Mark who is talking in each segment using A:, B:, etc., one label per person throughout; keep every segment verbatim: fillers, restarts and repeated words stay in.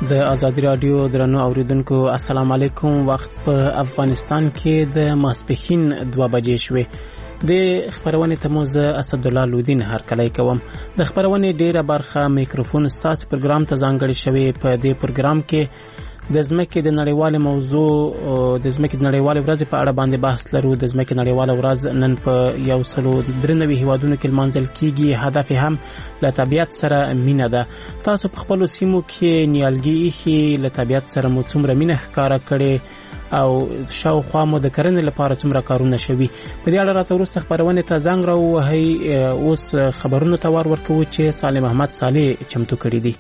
A: د آزادی رادیو درنو اوریدونکو السلام علیکم. وخت په افغانستان کې د ماسپښین دوه بجې شوې. د خبرونه تموز اسد الله لودین هر کله کوم. د خبرونه ډیره برخه میکروفون ستاسو پروګرام ته ځانګړی شوی. په دې پروګرام کې د ځمکې د نړیوال موضوع د ځمکې د نړیوال ورځ په اړه باندې بحث لرو. د ځمکې نړیوال ورځ نن په یو سلو درنوي هیوادونو کې لمانځل کیږي. هدف هم له طبیعت سره مینه ده. تاسو په خپل سیمو کې نیالګي خې له طبیعت سره مو څومره مینه ښکارا کړي او شاوخوا مو د کرنې لپاره څومره کارونه شوي. په دې اړه راته وروسته خبرونه ته زنګ راوهي. اوس خبرونه ته ور ورکوي چې صالح محمد صالح چمتو کړی دی.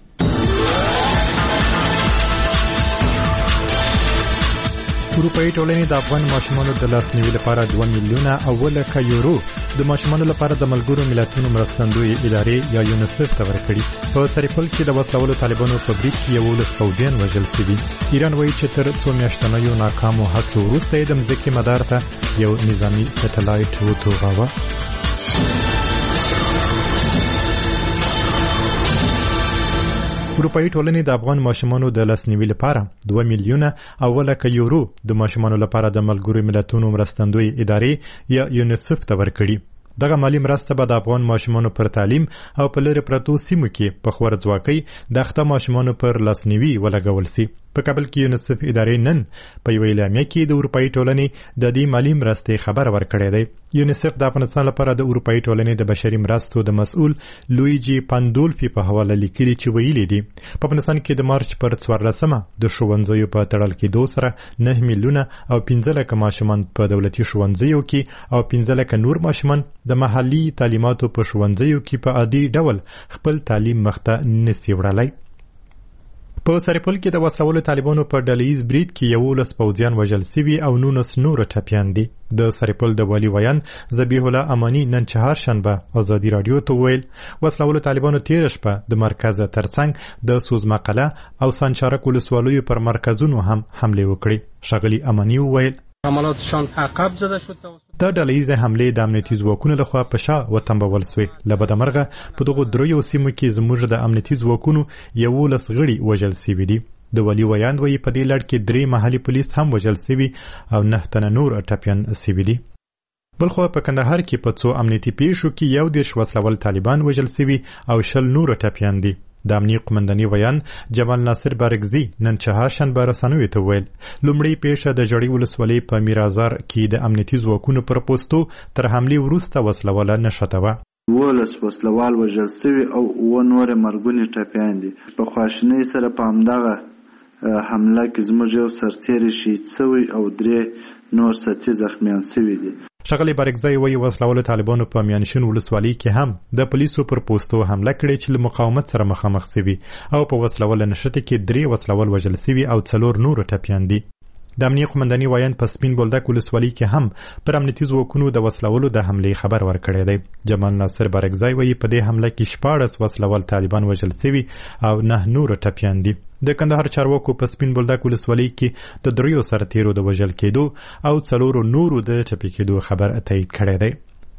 B: اروپאי ټولنې د افغان ماشومانو د لاسنیوي لپاره دوه میلیونه اوله کا یورو د ماشومانو لپاره د ملګرو ملتونو مرستندوی ادارې یا یونیسف ته ورکړي. په سرپل کې د وسلوالو طالبانو په بریټ کې یولس فوجیان وژل شوي. ایران وایي چې تر څو میاشتنیو ناکامو هڅو وروسته د مځکې مدار ته یو نظامي سټلایټ وتوغاوه. اروپאי ټولنې د افغان ماشومانو د لاسنیوي لپاره دوه میلیونه اوله کا یورو د ماشومانو لپاره د ملګرو ملتونو مرستندوی ادارې یا یونیسف ته ورکړي. دغه مالی مرسته به د افغان ماشومانو پر تعلیم او په لرې پرتو سیمو کې په خورځواکۍ د اخته ماشومانو پر لاسنیوي ولګول سي. په کابل کې یونیسف ادارې نن په یو اعلامیه کې د اروپאי ټولنې د دې مالی مرستې خبر ورکړی دی. یونیسف د افغانستان لپاره د اروپאי ټولنې د بشري مرستو د مسؤل لویجی پاندولفي په حواله لیکلي چې ویلي دي په افغانستان کې د مارچ پر څوارلسمه د ښوونځیو په تړل کېدو سره نه میلیونه او پنځه لکه ماشومان په دولتي ښوونځیو کې او پنځه لکه نور ماشومان د محلي تعلیماتو په ښوونځیو کې په عادي ډول خپل تعلیم مخته نسي وړلی. په سرپل کې د وسلوالو طالبانو په ډلهیز بریټ کې یولس پوځیان وژل شوي او نولس نور ټپیان دي. د سرپل د والي ویان ذبیح الله امانی نن چهارشنبه آزادی رادیو ته ویل وسلوالو طالبانو تیر شپه د مرکز ترڅنګ د سوزمقله او سانچارک ولسوالیو پر مرکزونو هم حمله وکړي. ښاغلي امانی ویل
C: عملیاتشان عقب زده شد.
B: دا ډلهیزه حمله د امنیتي ځواکونو لخوا په شا وتمبول سوې. له بدمرغه په دغو دریو سیمو کې زموږ د امنیتي ځواکونو یولس غړي وژل شوي دي. د والي ویان وایي په دې لړ کې درې محلي پولیس هم وژل شوي او نه تنه نور ټپیان شوي دي. بلخو په کندهار کې په څو امنیتي پیښو کې یو دېرش وسلوال طالبان وژل شوي او شل نور ټپیان دي. د امنیه قومنداني ویان جمال ناصر بارګزي نن چهارشنبه رسنیو ته ویل لومړی پیښه د جړی ولسوالۍ په میرازار کې د امنیتي ځواکونو پر پوسټو تر حملې وروسته وسلواله نښته وه.
D: ولس وسلوال وژل شوي او اووه نور مرګوني ټپیان دي. په خواشینۍ سره په همدغه حمله کې زموږ یو سرتیری شهید شوی او درې نور سطحي زخمیان شوي دي.
B: ښاغلي بارګزی وایي وسلوالو طالبانو په میانشین ولسوالۍ کې هم د پولیسو پر پوسټو حمله کړې چې له مقاومت سره مخامخ شوي او په وسلواله نښتې کې درې وسلوال وژل شوي او څلور نور ټپیان دي. د امنیه قومنداني ویان په سپین بولدک ولسوالۍ کې هم پر امنیتي ځواکونو د وسلوالو د حملې خبر ورکړی دی. جمال ناصر بارګزی وایي په دې حمله کې شپاړس وسلوال طالبان وژل شوي او نه نور ټپیان دي. د کندهار چارواکو په سپین بولدک ولسوالۍ کې د دریو سرتیرو د وژل کېدو او څلورو نورو د ټپي کېدو خبر تایید کړی دی.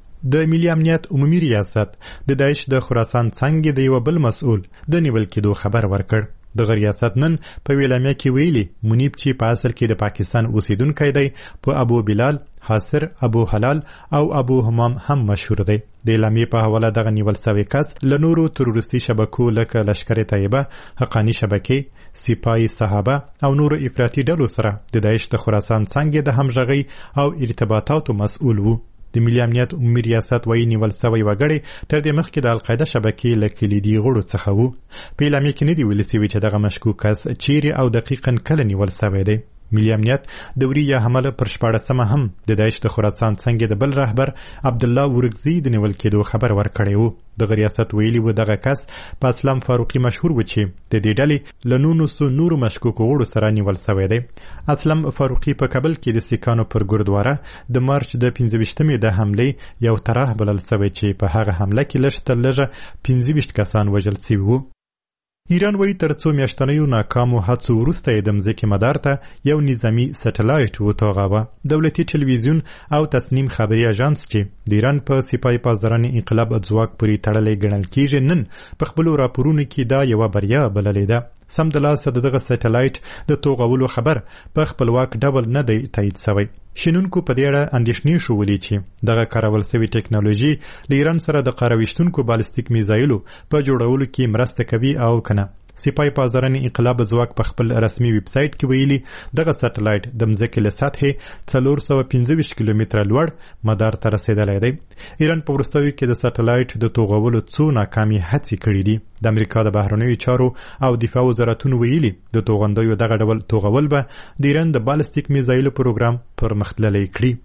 B: د ملي امنیت عمومي ریاست د داعش د خراسان څنګه د یو بل مسؤل د نیول کېدو خبر ورکړ. دغه ریاست نن په اعلامیه کې ویلي منیب چې په اصل کې د پاکستان اوسیدونکی دی په ابو بلال، حاصر، ابو حلال او ابو همام هم مشهور دی. د اعلامیې په حواله دغه نیول سوی کس له نورو تروریستي شبکو لکه لشکر طیبه، حقانی شبکې، سپای صحابه او نورو افراطي ډلو سره د داعش د خراسان څنګه د همغږۍ او ارتباطاتو مسؤل وو. د ملي امنیت عمومي ریاست وایي نیول سوی وګړی تر دې مخکې د القاعده شبکې له کلیدي غړو څخه وو. په اعلامیه کې نه دي ویل سوي چې دغه مشکوک کس چیرې او دقیقاً کله نیول سوی دی. ملي امنیت دوري یا حمله پر شپاړسمه هم د داعش د خراسان څنګه د بل رهبر عبدالله ورکزي د نیول کېدو خبر ورکړی وو. دغه ریاست ویلي و دغه کس په اسلام فاروقي مشهور و چې د دې ډلې له نولسو نورو مشکوکو غړو سره نیول سوی دی. اسلام فاروقي په کابل کې د سیکانو پر ګردواره د مارچ د پنځه ویشتمې د حملې یو طرح بلل سوی چې په هغه حمله کې لږ تر لږه پنځه ویشت کسان وژل سوي وو. ایران وایي تر څو میاشتنیو ناکامو هڅو وروسته یې د مځکې مدار ته یو نظامي سټلایټ وتوغاوه. دولتي ټلویزیون او تصنیم خبري اژانس چې د ایران په سپاه پاسداران انقلاب ځواک پورې تړلی ګڼل کیږي نن په خپلو راپورونو کې دا یوه بریا بللې ده. سمدلاسه د دغه سټلایټ د توغولو خبر په خپلواک ډول نه دی تایید شوی. شنونکو په دې اړه اندېښنې شولې چې دغه کارول شوې ټکنالوژي له ایران سره د قارویشتونکو بالستیک میزایلو په جوړولو کې مرسته کوي او کنه. سپاه پاسداران انقلاب ځواک په خپل رسمي ویب سایټ کې ویلي دغه سټلایټ د مځکې له سطحې څلور سوه پنځه ویشت کیلومتره لوړ مدار ته رسېدلی دی. ایران په وروستیو کې د سټلایټ د توغولو څو ناکامې هڅې کړي دي. د امریکا د بهرنیو چارو او دفاع وزارتونو ویلي د توغندیو دغه ډول توغول به د ایران د بالستیک میزایلو پروګرام پرمختللی کړي.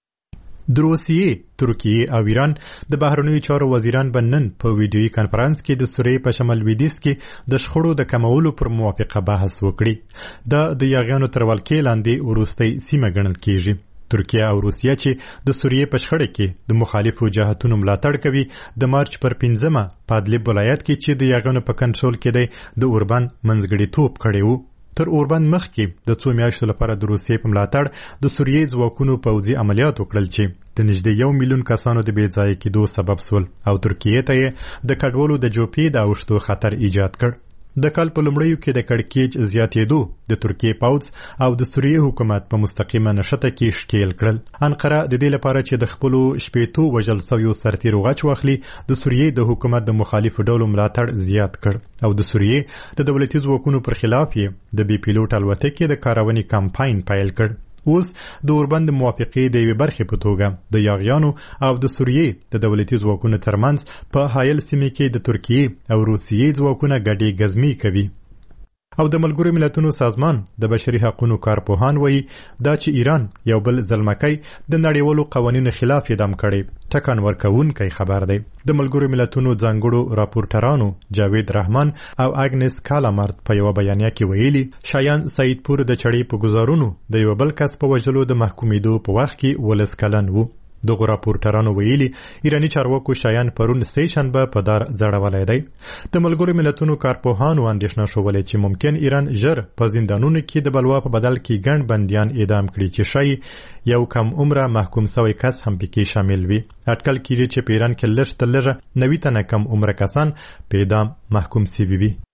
B: د روسیې، ترکیې او ایران د بهرنیو چارو وزیران به نن په ویډیوي کانفرنس کې د سوریې په شمال لویدیځ کې د شخړو د کمولو پر موافقه بحث وکړي. دا د یاغیانو تر ولکې لاندې وروستۍ سیمه ګڼل کیږي. ترکیه او روسیه چې د سوریې په شخړه کې د مخالفو جهتونو ملاتړ کوي د مارچ پر پنځمه په ادلب ولایت کې چې د یاغیانو په کنټرول کې دی د اوربان منځګړیتوب کړی و. تر اوربان مخکې د څو میاشتو لپاره د روسیې په ملاتړ د سوریې ځواکونو پوځي عملیات وکړل چې د نږدې یو میلیون کسانو د بې ځایه کېدو سبب سول او ترکیې ته یې د کډوالو د جوپې د اوښتو خطر ایجاد کړ. د کال په لومړیو کې د کړکېچ زیاتېدو د ترکیې پوځ او د سوریې حکومت په مستقیمه نښته کې ښکیل کړل. انقره د دې لپاره چې د خپلو شپېتو وژل سویو سرتیرو غچ واخلي د سوریې د حکومت د مخالفو ډلو ملاتړ زیات کړ او د سوریې د دولتي ځواکونو پر خلاف یې د بې پیلوټ الوتکې د کارونې کمپاین پیل کړ. اوس د اوربند موافقې د یوې برخې په توګه د یاغیانو او د سوریې د دولتي ځواکونو ترمنځ په حایل سیمې کې د ترکیې او روسیې ځواکونه ګډې ګزمې کوي. او د ملګرو ملتونو سازمان د بشري حقوقو کارپوهان وایي دا چې ایران یو بل ځلمکی د نړیوالو قوانینو خلاف اعدام کړی ټکان ورکوونکی خبر دی. د ملګرو ملتونو ځانګړو راپورټرانو جاوید رحمان او اګنس کالامارت په یوه بیانیه کې ویلي شایان سعیدپور د چړې په ګزارونو د یو بل کس په وژلو د محکومېدو په وخت کې ولس کلن و. دغه راپورټرانو ویلي ایرانی چارواکو شایان پرون سه شنبه په دار ځړولی دی. د ملګرو ملتونو کارپوهانو اندېښنه ښولې چې ممکن ایران ژر په زندانونو کې د بلوا په بدل کې ګڼ بندیان اعدام کړي چې ښایي یو کم عمره محکوم سوی کس هم پکې شامل وي. اټکل کېږي چې په ایران کې لږ تر لږه نوي تنه کم عمره کسان په اعدام محکوم سوي وي.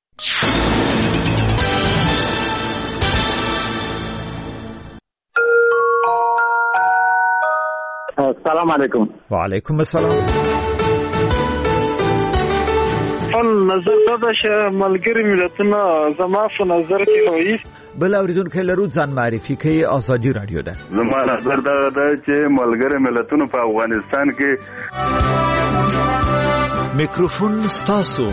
E: السلام علیکم.
F: وعلیکم السلام.
E: فل نظر دا چې ملګری ملتونه زما په نظر کې وایي
F: بل اوریدونکو لرو ځان معرفي کوي ازادي رادیو ده.
G: زما نظر دا ده چې ملګری ملتونه په افغانستان کې
F: میکروفون ستاسو.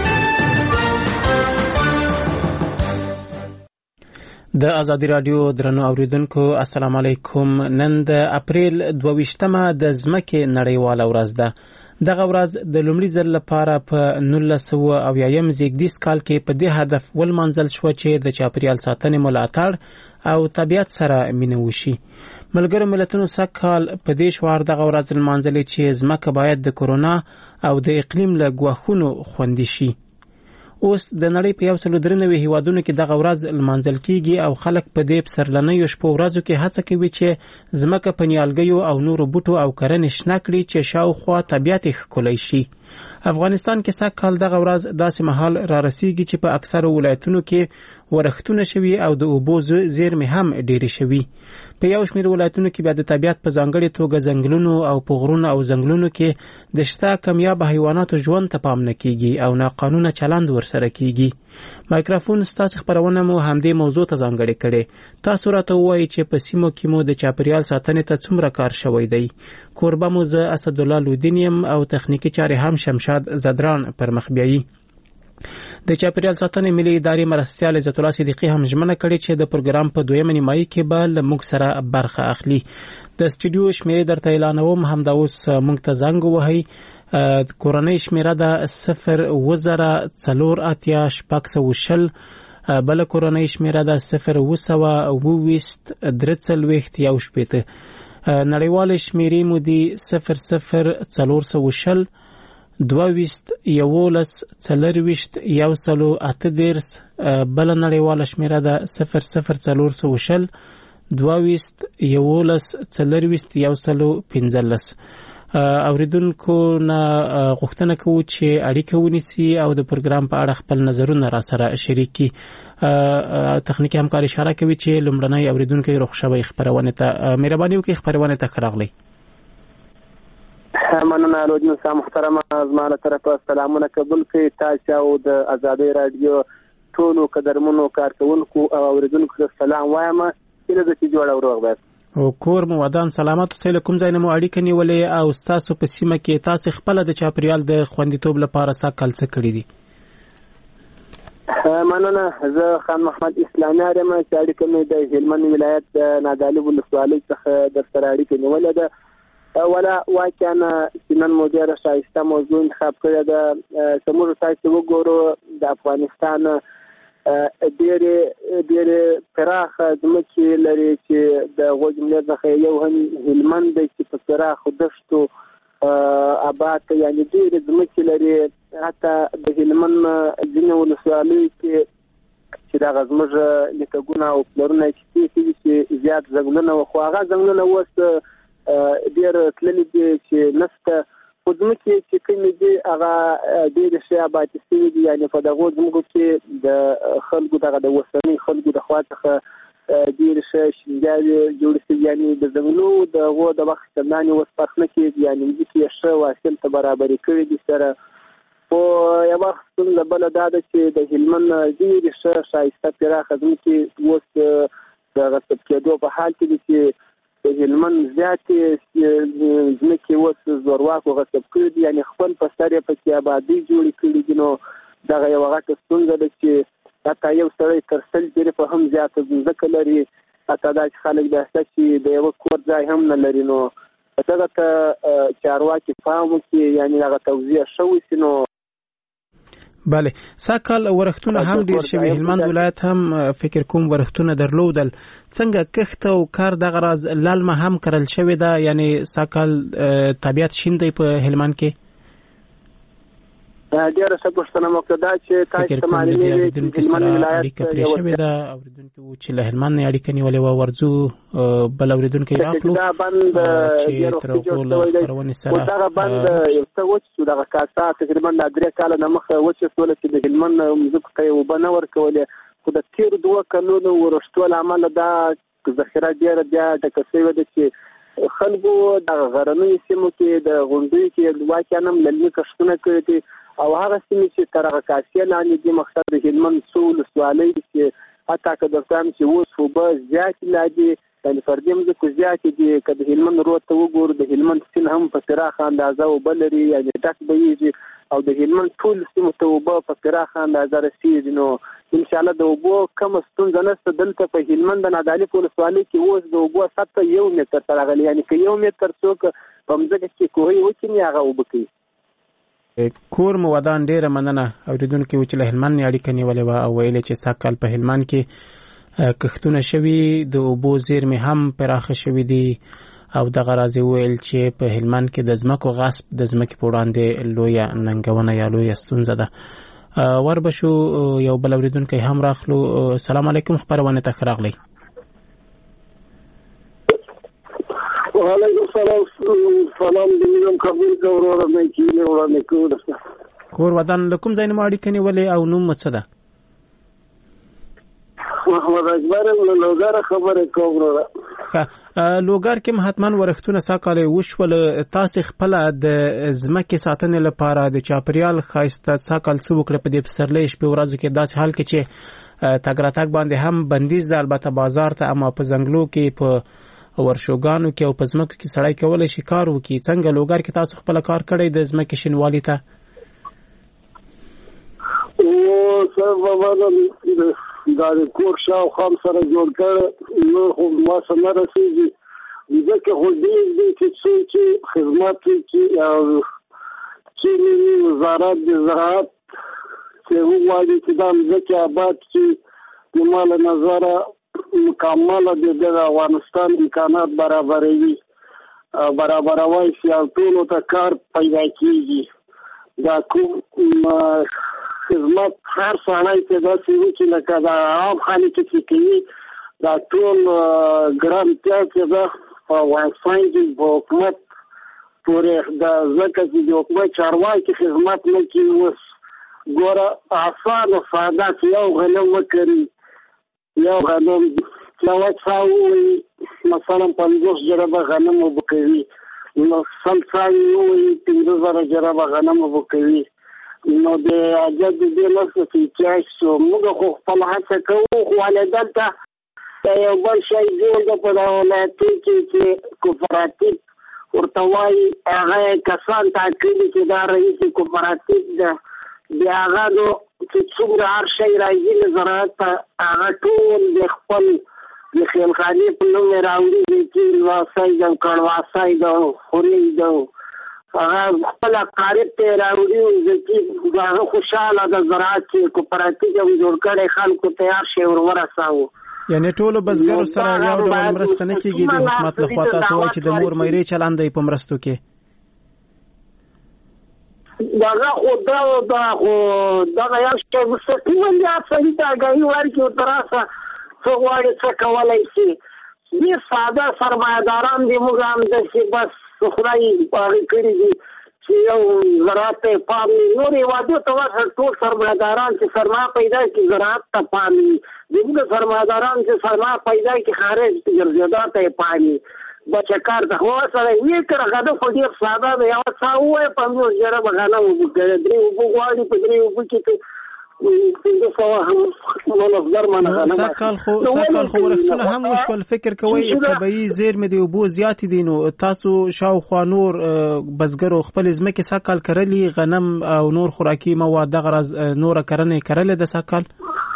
A: د ازادي رادیو درنو اوریدونکو السلام علیکم. نن د اپریل دوه ویشتمه د ځمکې نړیواله ورځ ده. دغه ورځ د لومړي ځل لپاره په نولس سوه اویایم زیږدیز کال کې په دې هدف ولمانځل شوه چې د چاپیریال ساتنې ملاتړ او طبیعت سره مینه وشي. ملګرو ملتونو سږ کال په دې شعار دغه ورځ لمانځلې چې ځمکه باید د کرونا او د اقلیم له ګواښونو خوندي شي. اوس د نړۍ په یو سلو درې نوي هیوادونو کې دغه ورځ لمانځل کیږي او خلک په دې پسرلنیو شپو ورځو کې هڅه کوي چې ځمکه په نیالګیو او نورو بوټو او کرنې شنه کړي چې شاوخوا طبیعت یې ښکلی شي. افغانستان کې سږ کال دغه ورځ داسې مهال را رسیږي چې په اکثرو ولایتونو کې ورښتونه شوي او د اوبو زیرمې هم ډېرې شوي. په یو شمېر ولایتونو کې بیا د طبیعت په ځانګړې توګه ځنګلونو او په غرونو او ځنګلونو کې د شته کمیابه حیواناتو ژوند ته پام نه کیږي او ناقانونه چلند ورسره کیږي. مایکروفون ستاسو خبرونه مو همدې موضوع ته ځانګړې کړې. تاسو راته ووایئ چې په سیمو کې مو د چاپیریال ساتنې ته څومره کار شوی دی. کوربه مو زه اسدالله لودین یم او تخنیکي چارې هم شمشاد زدران پر مخ بیایي. د چاپیریال ساتنې ملي ادارې مرستیال عزت الله صدیقي هم ژمنه کړې چې د پروګرام په دویمه نیمایي کې به له موږ سره برخه اخلي. د سټوډیو شمیرې درته اعلانوم. همدا اوس موږ ته زنګ ووهئ. کورنۍ شمیره ده صفر اوه زره څلور اتیا شپږ سوه شل. بله کورنۍ شمیره ده صفر اوه سوه اوه ویشت درې څلوېښت یو شپېته. نړیوالې شمیرې مو دي صفر صفر څلور سوه شل دوه ویشت یولس څلرویشت یو سلو اته دېرش بله نړیواله شمېره ده صفر صفر څلور سوه شل دوه ویشت یولس څلرویشت یو سلو پنځلس. اوریدونکو نه غوښتنه کوو چې اړیکه ونیسي او د پروګرام په اړه خپل نظرونه را سره شریک کړي. تخنیکي همکار اشاره کوي چې لومړنی اوریدونکی روغ شوی خپرونې ته. مهرباني وکړئ خپرونې ته ښه راغلی.
H: مننه رودین صاحب محترمه، زما له طرفه سلامونه قبول کړئ. تاسو او د ازادۍ رادیو ټولو قدرمنو کارکونکو او اوریدونکو ته سلام وایم. هیله ده چې جوړ او روغ باید.
A: او کور مو ودان سلامت اوسئ. له کوم ځای نه مو اړیکه نیولې او ستاسو په سیمه کې تاسو خپل د چاپریال د خوندیتوب لپاره څه کال څه کړی دي؟
H: مننه، زه خان محمد اسلامي یم چې اړیکه مې د هلمند ولایت د نادعلي ولسوالۍ څخه در سره اړیکه نیولې ده. ولا واقعا چې نن مو ډېره ښایسته موضوع انتخاب کړې ده. که موږ تاسو وګورو د افغانستان ډېرې ډېرې پراخه ځمکې لري چې د هغو جملې څخه یو هم هلمند دی چې په پراخو دښتو آباد یعنې ډېرې ځمکې لري. حتی د هلمند ځینې ولسوالیو کې چې دغه زموږ نیکهګونه او پلرونه چې پېښې دي چې زیات ځنګلونه وو، خو هغه ځنګلونه اوس ډېر تللي دي چې نشته. خو ځمکې چې کومې دي هغه ډېرې ښې آبادې شوي دي. یعنې په دغو ځمکو کې د خلکو دغه د اوسنۍ خلکو د خوا څخه ډېرې ښه شینجاوې جوړې شوي. یعنې د ځنګلو د هغو د وخت چندانې اوس فرق نه کېږي. یعنې ځمکې یې ښه واصل ته برابرې کړي دي سره. خو یوه ستونزه بله دا ده چې د هلمند ډېرې ښه ښایسته پراخه ځمکې اوس د غصب کېدو په حال کې دي چې د هلمند زیاتې ځمکې اوس زورواکو غصب کړي دي. یعنې خپل په سر یې پکې آبادۍ جوړې کړي دي. نو دغه یوه غټه ستونزه ده چې حتی یو سړی تر سل جریفه هم زیاته ځمکه لري. حتی دا چې خلک داسته چې د یوه کور ځای هم نه لري. نو دغه ته چارواکي پام وکړي، یعنې هغه توزیع ښه وشي. نو
A: بله، ساکال ورښتونه هم ډیر شوي. هلمند ولایت هم فکر کوم ورښتونه درلودل. څنګه کښت او کار دغه راز للمه هم کرل شوې ده؟ یعنې ساکال طبیعت شین دی په هلمند کې؟
H: ډېره ښه پوښتنه مو کړه چې تاسو ته معلومې وي چې هلمند ولایت
A: اړیکه پرې شوې ده. اورېدونکي وو چې له هلمند نه اړیکه نیولې وه. ورځو بل اورېدونکی راخلو
H: دا بند
A: چې تر هغو له خپرونې سره
H: دغه بند یو څه وچ شو. دغه کاسا تقریبا د درې کاله نه مخه وچه شوله چې د هلمند ځمکو ته یې اوبه نه ورکولې. خو د تېرو دوه کلونو ورښتو له امله دا ذخیره ډېره بیا ډکه شوې ده چې خلکو دغه غرنیو سیمو کې د غونډیو کې واقعا هم للمي کښتونه کړي دي. او هغه سیمې چې تر هغه کاسې لاندې دي، مقصد د هلمند څو ولسوالۍ دي چې حتی که درته وایم چې اوس اوبه زیاتې لا دي، یعنې فردي مځکو زیاتې دي. که د هلمند رود ته وګورو، د هلمند سیند هم په پراخه اندازه اوبه لري، یعنې ډک بهیږي. او د هلمند ټولو سیمو ته اوبه په پراخه اندازه رسېږي. نو انشاءالله د اوبو کمه ستونزه نشته. دلته په هلمند د نادعلي په ولسوالۍ کې اوس د اوبو سطحه یو متر ته راغلې. یعنې که یو متر څوک په مځکه کې کوهی وکیني هغه اوبه کوي.
A: کور مو ودان، ډېره مننه. اوریدونکي و چې له هلمند نه اړیکه نیولې وه او ویلې چې سږکال په هلمند کې کښتونه شوي، د اوبو زیرمې هم پراخه شوي دي. او دغه راز یې وویل چې په هلمند کې د ځمکو غصب د ځمکې په وړاندې لویه ننګونه یا لویه ستونزه ده. وربشو یو بل اوریدونکی هم راخلو. سلام علیکم، خپرونې ته ښه راغلی.
I: وعلیکم السلام. سلام دې مې قبول کړو وروره مې کینې وړاندې کړو.
A: کور ودان له کوم ځای نه مو اړیکه نیولې او نوم مو څه ده؟
I: محمد اکبر له لوګر خبرې کوم وروره.
A: ښه، لوګر کې حتما ورښتونه سږکال وشول. تاسو خپل د ځمکې ساتنې لپاره د چاپریال ښایسته سږکال څه وکړه په دې پسرلي شپې ورځو کې؟ داسې حال کې چې تګ راتګ باندې هم بندیز ده، البته بازار ته، اما په ځنګلو کې، په ورشوګانو کې او په ځمکو کې سړی کولی شي کار وکړي. څنګه لوګر کې تاسو خپل کار کړی د ځمکې شینوالي ته؟
I: دا د کور شاوخوا سره جوړ کړی، نو خو ما سره نه رسېږي. ځکه خو ډېر دی چې څوک چې خدمت وکړي او چې وزارت د زراعت چې وغواړي چې دا ځمکې آباد کړي، زما له نظره مکمله د دغه افغانستان امکانات برابروي برابروي چې ټولو ته کار پیدا کېږي. دا کوم خدمت هر سړی ته داسې وي چې لکه د عام خلک چې کوي دا ټول ګرانتیا چې ده په افغانستان کې په حکومت پورې دا ځکه چې د حکومت چارواکي خدمت نه کوي. اوس ګوره اسانه ساده چې یو غنم وکړي یو غنم چې وڅا ووایي مثلا پنځوس جرابه غنم اوبه کوي نو سل څا ووایي پنځه زره جرابه غنم اوبه کوي نو د اجازه دې لاسه چې چې موږ خو خپل هڅه کوو خو ولې دلته یو بل شی جوړ د په ولایت کې چې کوپراتیو ورته وایي هغه کسان ټاکلي چې دا رئیس کوپراتیو ده بیا هغه نو چې څومره هر شی راځي له زراعت هغه ټول د خپل د خیلخانې په نوم یې راوړي دي چې لواسۍ ده کړواسۍ ده خورۍ ده هغه خپله قارب ته یې راوړي چې هغه خوشحاله د زراعت چې کوپراتیو هم جوړ کړی خلکو ته هر شی ور ورساوه.
A: یعنی ټولو بزګرو سره یو ډول مرسته نه کېږي د حکومت لخوا تاسو وایي چې د مور میرې چلند دی په مرستو کې
I: دغه خو دا دا خو دغه یو شی مستقیما د افغاني تاګایي ورکړي او تر اوسه څه غواړي څه کولی شي ډېر ساده سرمایهداران دي موږ هم داسې بس خدای هغې کړي دي چې یو زراعت ته پام وي نور هېوادو ته ورشه ټول سرمایهداران چې سرمایه پیدا کړي زراعت ته پام وي زموږ سرمایهداران چې سرمایه پیدا کړي خارج ګرځېدا ته یې پام وي بچه کار ته خو سره یې کړه هدف خو ډېر ساده دی یوه څا ووایه پنځوس جرابه غنم اوبه کوي درې اوبه غواړي په درې اوبه کې
A: سږ کال خو ورښتونه هم وشول فکر کوئ طبیعي زیرمې د اوبو زیاتې دي نو تاسو شاوخوا نور بزګرو خپلې ځمکې سږ کال کرلي غنم او نور خوراکي مواد دغه راز نوره کرنه یې کرلې ده سږ کال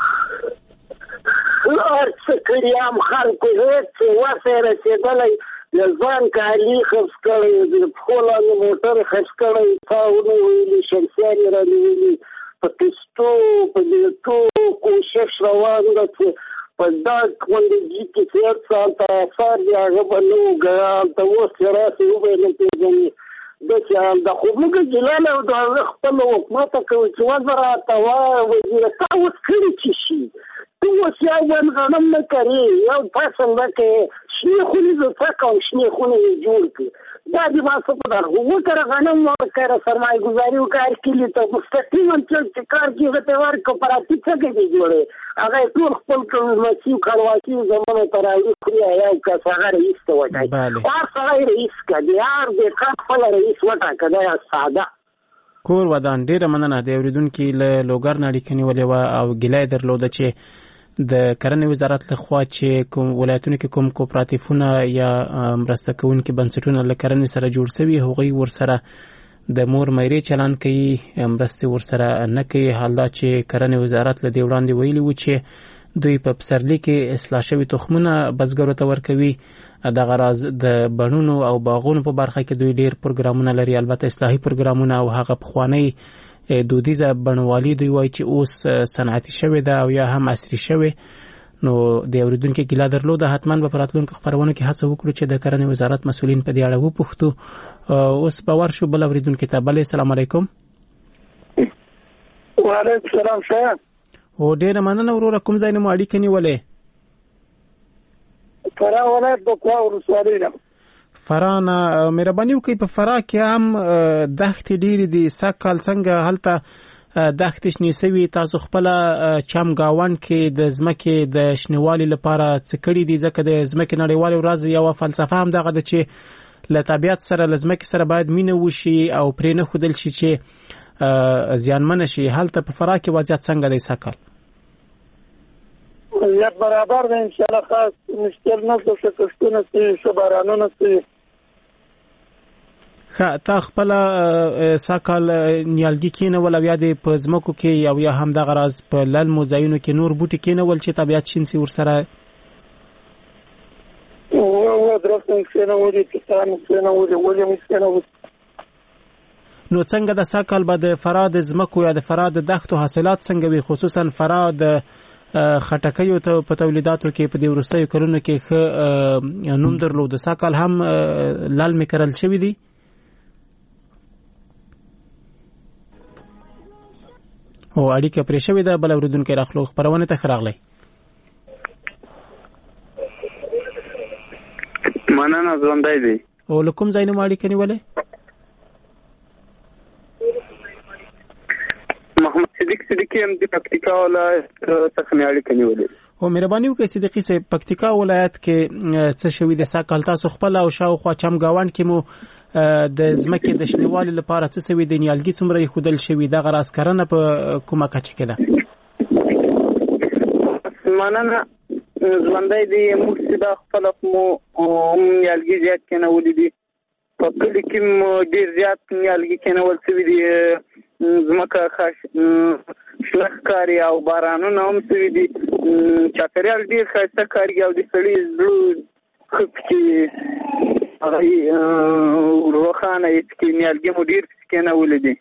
I: هر څه کړي هم خلکو هېڅ وس یې رسېدلی د ځان کالي خرڅ کړی د پښو لاندې موټر خرڅ کړی تا ونیولي شمسیان یې رانیولي په تستو په دلتو کوشش روان ده چې په دا غونډګي کې چې هر څه هلته اثار دي هغه به نه وګه هلته اوس چې راسې وبه یې نه پېژني داسې حال ده خو موږ ګیله لرو د هغه خپله حکومته کوو چې وزره ته وزیره تا اوس کړي چې شي ته اوس یو بل غنم نه کرې یو فصل نه کوې شنې خونې زه څه کوم شنې خونې یې جوړ کړي دا دې ما څه په در وکړه غنم وکړه سرمایه ګزاري وکړه کلي ته مستقیما چې کار کې هغه ته ورکړه کوپراتیو څنګه دې جوړې هغه یې ټول خپل مسیو کړواکي زمانو ته راوړي خوري یو کس هغه رئیس ته وټاکي هر سړی رئیس که د هر دېقان خپله رئیس وټاکه دا ساده
A: کور ودان ډېره مننه د اورېدونکي له لوګر نه اړیکه نیولې وه او ګیله یې درلوده چې د کرنې وزارت لخوا چې کوم ولایتونو کې کوم کوپراتیفونه یا مرسته کوونکي بنسټونه له کرنې سره جوړ شوي هغوی ورسره د مور میرې چلند کوي مرستې ورسره نه کوي حال دا چې کرنې وزارت له دې وړاندې ویلي و چې دوی په پسرلي کې اصلاح شوي تخمونه بزګرو ته ورکوي دغه راز د بڼونو او باغونو په برخه کې دوی ډېر پروګرامونه لري البته اصلاحي پروګرامونه او هغه پخوانۍ دودیزه بڼوالي دوی وایي چې اوس صنعتي شوې ده او یا هم عصري شوې نو د اورېدونکو ګیله درلوده حتما به په راتلونکو خپرونو کې هڅه وکړو چې د کرنې وزارت مسؤلین په دې اړه وپوښتو اوس به ورشو بل اورېدونکي ته بلې سلام علیکم
I: وعلیکم السلام ښه
A: او ډېره مننه وروره کوم ځای نه مو اړیکه نیولې
I: فراه ولایت بکوا ولسوالۍ نه
A: فراه نه مهرباني وکړئ په فراه کې هم دښتې ډېرې دي سږ کال څنګه هلته دښتې شنې سوي تاسو خپله چمګاونډ کې د ځمکې د شنهوالي لپاره څه کړي دي ځکه د ځمکې نړیوالې ورځ یوه فلسفه هم دغه ده چې له طبیعت سره له ځمکې سره باید مینه وشي او پرې نه ښودل شي چې زیانمنه شي هلته په فراه کې وضعیت څنګه دی سږ کال
I: وضعیت برابر دی انشاءالله خاص مشکل نشته ښه کښتونه سوي ښه بارانونه سوي
A: ښه تا خپله سږ کال نیالګي کېنول او یا دې په ځمکو کې او یا هم دغه راز په للمو ځایونو کې نور بوټي کېنول چې طبیعت شین سي ورسره
I: درسته مې کېنولي کسان مې کېنولي ولې مې کېنولي
A: نو څنګه د سږ کال به د فراه د ځمکو یا د فراه د دښتو حاصلات څنګه وي خصوصا فراه د خټکیو ته په تولیداتو کې په دې وروستیو کلونو کې ښه نوم درلود سږ کال هم للمې کرل شوي دي او اړیکه پرې شوې ده. بل اوریدونکو راخلو خبرونه ته راغلی.
E: مننه ژوندۍ دی.
A: او لکم ځای نه اړیکه نیولې؟
E: محمد صدیق صدیقی هم د پکتیکا ولایت څخه اړیکه نیولې.
A: او مهرباني وکړئ صدیقي صاحب، پکتیکا ولایت کې څه شوي د ساکال تاسو خپل او شاوخوا چمګاوند کې مو د ځمکې د شنوالي لپاره څه شوي د نیالګي څومره ایښودل شوي، دغه راسکرنه په کومه کچه کې ده؟
E: مننه ژوندۍ دی. موږ چې دا خپل مو نیالګي زیات کېنولي دي، په کلي کې مو ډېر زیات نیالګي کېنول شوي دي، ځمکه شنه ښکاري او بارانونه هم شوي دي، چاپېریال ډېر ښایسته ښکاري او د سړي زړه ښه پکې روښانه یې پکې نیالګي مو ډېر کېنولي دي.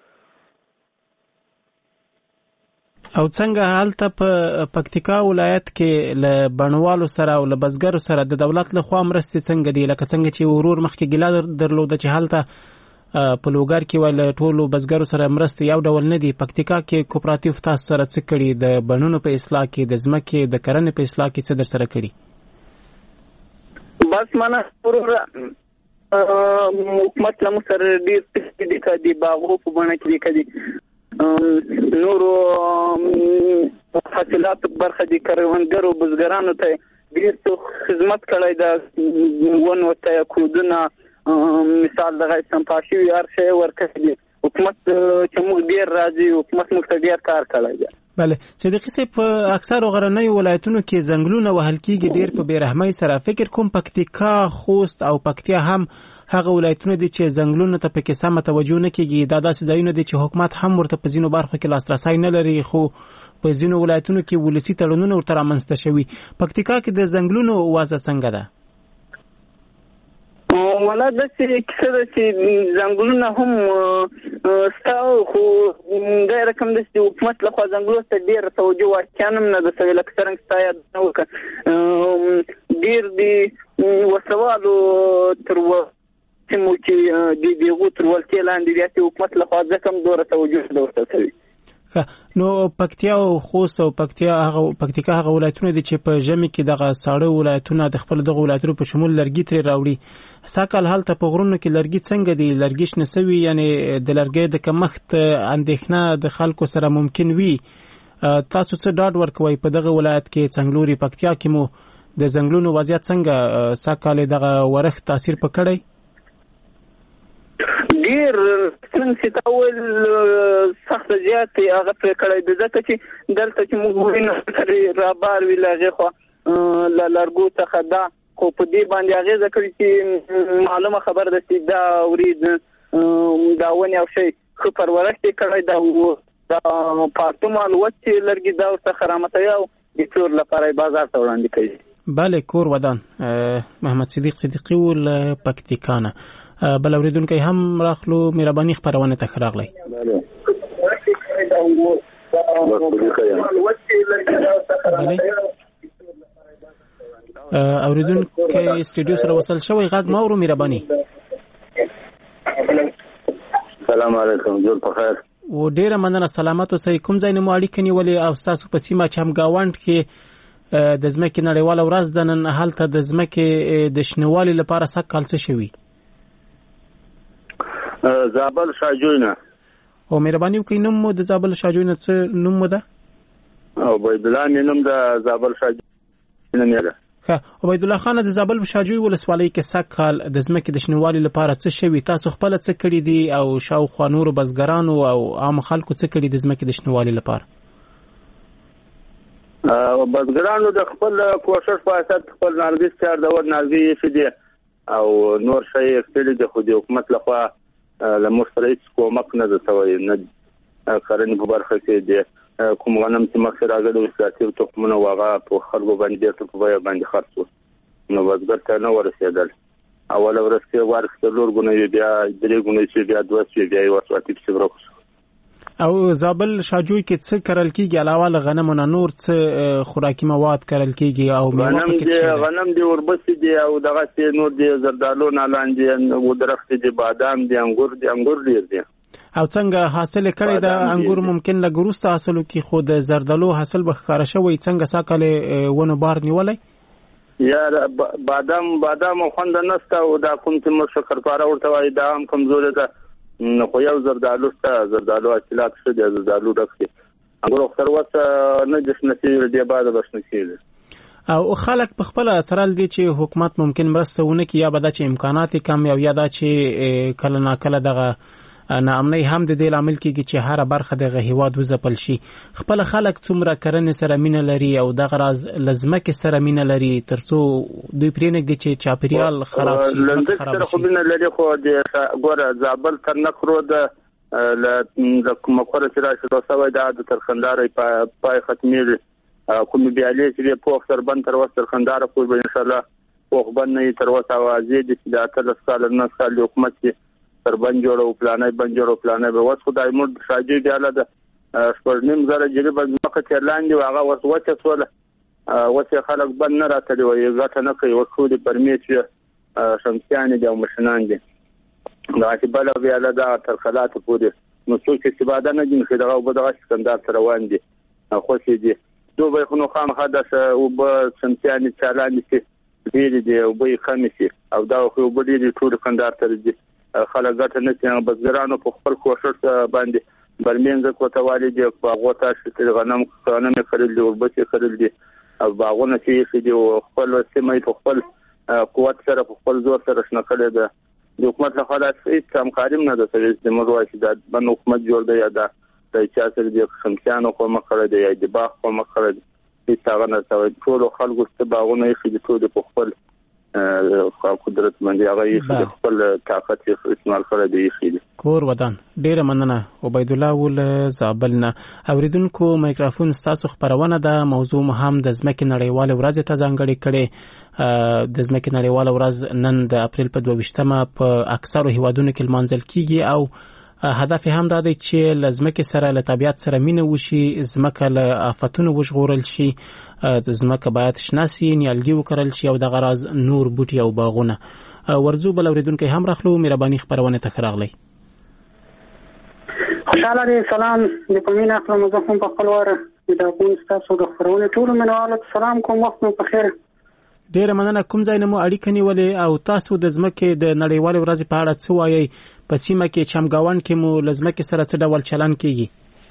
A: او څنګه هلته په پکتیکا ولایت کې له بڼوالو سره او له بزګرو سره د دولت لخوا مرستې څنګه دي؟ لکه څنګه چې ورور مخکې ګیله درلوده چې هلته په لوګر کې ول ټولو بزګرو سره مرستې یو ډول نه دي، پکتیکا کې کوپراتیو تاسو سره څه کړي؟ د بڼونو په اصلاح کې، د ځمکې د کرنې په اصلاح کې څه در سره کړي؟
E: بس منه ورور حکومت له موږ سره ډېر دي کړي، باغو په بڼه کې دي کړي، نورو حاصلاتو برخه دي، کروندګرو بزګرانو ته ډېر خدمت کړی ده، ونو ته کودونه مثال دغه سمپاشي هر شی ورکړي دي. حکومت چې موږ ډېر راځي، حکومت موږ ته ډېر کار کړی دی.
A: بله صدیقي صاحب، په اکثرو غرنیو ولایتونو کې ځنګلونه وهل کېږي ډېر په بې رحمۍ سره. فکر کوم پکتیکا، خوست او پکتیا هم هغه ولایتونه دي چې ځنګلونو ته پکې سمه توجه نه کېږي. دا داسې ځایونه دي چې حکومت هم ورته په ځینو برخو کې لاسرسی نه لري، خو په ځینو ولایتونو کې ولسي تړونونه ورته رامنځته شوي. پکتیکا کې د ځنګلونو وضع څنګه ده؟
E: ولا داسې کیسه ده چې ځنګلونه هم شته، خو دا رقم ده چې حکومت لخوا ځنګلو ته ډېره توجه واقعا هم نه ده شوې. لکه څرنګه ستا یاد نه وکړه، ډېر د وسوالو تر سیمو کې د دغو تر ولکې لاندې دي، حکومت لخوا ځکه هم دوره توجه نه ده ورته شوې.
A: نو پکتیا او خوست او پکتیا هغه پکتیکا هغه ولایتونه دي چې په ژمي کې دغه ساړه ولایتونه د خپل دغه ولایتونو په شمول لرګي ترې راوړي. ساکال هلته په غرونو کې لرګي څنګه دي؟ لرګي شنه سوي، یعنی د لرګي د کمښت اندېښنه د خلکو سره ممکن وي. تاسو څه ډاډ ورکوئ په دغه ولایت کې څنګلوري پکتیا کې مو د ځنګلونو وضعیت څنګه ساکال دغه ورښت تاثیر پکړی؟
E: ډېر څنګه چې تا وویل سخته زیاتې هغه پرې کړی دی، ځکه چې دلته چې موږ وینو رابار وي له هغې خوا له لرګو څخه دا، خو په دې باندې اغېزه کړې چې معلومه خبره ده چې دا ورید دا ونې او شی ښه پرورش یې کړی دا دا پارتو مال وچې لرګي دا ورڅخه رامتوي او د پلور لپاره یې بازار ته وړاندې کوي.
A: بله کور ودان محمد صدیق صدیقي و له پکتیکا نه. بل اوریدونکی هم راخلو، مهرباني خبرونه ته راغلی. اوریدونکی سټوډیو سره وصل شوی، غږ ما ورو مهرباني.
G: سلام علیکم، جوړ په خیر.
A: و ډیره مننه، سلامت اوسئ. کوم ځای نه مو اړیکه نیولې او ستاسو په سیمه چمګاوند کې د ځمکې نړیواله ورځ ده نن، هلته د ځمکې د شنوالي لپاره سږ کال څه شوي؟
G: زابل شاجوینه.
A: او مهرباني وکړئ نوم مو د زابل شاجوینه څه نوم مو ده؟
G: عبید الله مې نوم د زابل شاجوینه نه ده.
A: ښه، عبید الله خان، د زابل شاجوی ولسوالۍ کې سږ کال د ځمکې د شنوالي لپاره څه شوي؟ تاسو خپل څه کړي دي او شاوخوا نورو بزګرانو او عام خلکو څه کړي د ځمکې د شنوالي لپاره؟
G: بزګرانو د خپل کوشش په اساس خپل نارګي چار د ور نارګي یې دي او نور شي کړي د خو د حکومت لخوا له مشترک کومک نه ده شوی، نه کرنې په برخه کې دي کوم غنم چې مخکې راغلي وساتي تخمونه واغه په خلکو باندې ته په وایي باندې خرڅو نو بزګر ته نه ورسېدل. اول ورسته ورسته لور غونې بیا درې غونې چې بیا دوه چې بیا وساتي چې ورکو.
A: او زابل شاجوی کې څه کرل کېږي علاوه له غنمو نه نور څه خوراکي مواد کرل کېږي؟ او
G: غنم دی غنم دی وربسي دی او دغه څه نور دی زردالو نه لاندې او درخت دی بادام دی انګور دی انګور ډیر دی.
A: او څنګه حاصل کړي د انګور ممکن له ګروسته حاصلو کې خو د زردالو حاصل به ښکاره شوی څنګه ساکله ونه بار نیولای
G: یا بادام بادام خوند نشته او دا کوم چې مو شکرپاره ورته وایي دا هم کمزوري ده نو خو یو زردالو شته زردالو حاصلات ښه دي زردالو ډک دي انګور اختر وسه نه د شنسي دی بعد د شنسي
A: او خلک په خپل سرال دي چې حکومت ممکن مرسته ونه کړي یا به د امکانات کم یا یا د چې کله نا کله دغه ناامنۍ هم د دې لامل کېږي چې هر برخه د هیواد وځپل شي خپل خلک څومره کرنې سره مینه لري او دغه راز لزمکه سره مینه لري ترڅو دوی پرېنګ دي چې چاپیریال خراب شي
G: لزمکه سره خو مینه لري خو د ګوره زابل تر نکرو د د کومکور چې راشي تاسو وای د ترخندارې پای ختمي کوم بیالي چې په اختر بند تر وسر خندار خو به ان شاء الله په خبر نه تر وسه اوازې د سیاست سال نه سال حکومت کې تر بند جوړو پلانې بند جوړو پلانې به وس خدای مور شاجي دیاله د شپږنیم زره جریبه مکه چلاندې واغه وس وڅ سول وڅ خلک بند نه راتلی وي غټه نه کوي وڅ د پرمیټ شمسیان دي او مشنان دي دا چې بل بیاله دا تر خلات پورې نو څو چې استفاده نه دي چې دغه وبدغه څنګه تر روان دي خو چې دي دوه خو نو خام حدث او به شمسیان چلاندې دي دي او به خامسي او دا خو به دي ټول کندار تر دي خلک ګټه نه کوي بزګرانو په خپل کوشش باندې برمنځ کوتوالي دي په غوته چې غنم غنم خرید دي او بچي خرید دي او باغونه چې دي خپل سیمه په خپل قوت سره په خپل زور سره شنه کړي ده د حکومت له خوا هیڅ همکاري نه ده چې موږ وایو چې د بن حکومت جوړ دی یا د چې سره د شمسیانو کومه کړی دی یا د باغ کومه کړی دی هیڅ هغه نه څه ټول خلکو ته باغونه یې چې ټول په خپل قدرت باندې هغه خپل طاقت استعمال کړی دی
A: کور ودان ډیره مننه عبید الله ول زابلنا اوریدونکو مایکروفون ستاسو خبرونه ده موضوع مهم د ځمکې نړیواله ورځ ته ځانګړې کړي د ځمکې نړیواله ورځ نن د اپریل په دوه ویشتمه په اکثرو هیوادونو کې لمانځل کیږي او هدف هم دا دی چې لزمکه سره له طبيعت سره مینه وشي زمکه له آفتونو وژغورل شي د زمکه باید شناسي نیالګي وکړل شي او د غراز نور بوټي او باغونه ورزو بل اوریدونکو هم راخلو مهرباني خبرونه تکراغلی
J: خوشاله دي سلام د پمینه خپل مزه په خپل وره د اپون تاسو د خبرونه ټول منواله سلام کوم وخت په خیر
A: ډیره مننه کوم ځای نه مو اړیکه نیولې او تاسو د ځمکې د نړیوال ورځ په اړه څه وایي په سیمه کې چمګاون کې مو لزمکه سره څه ډول چلن کیږي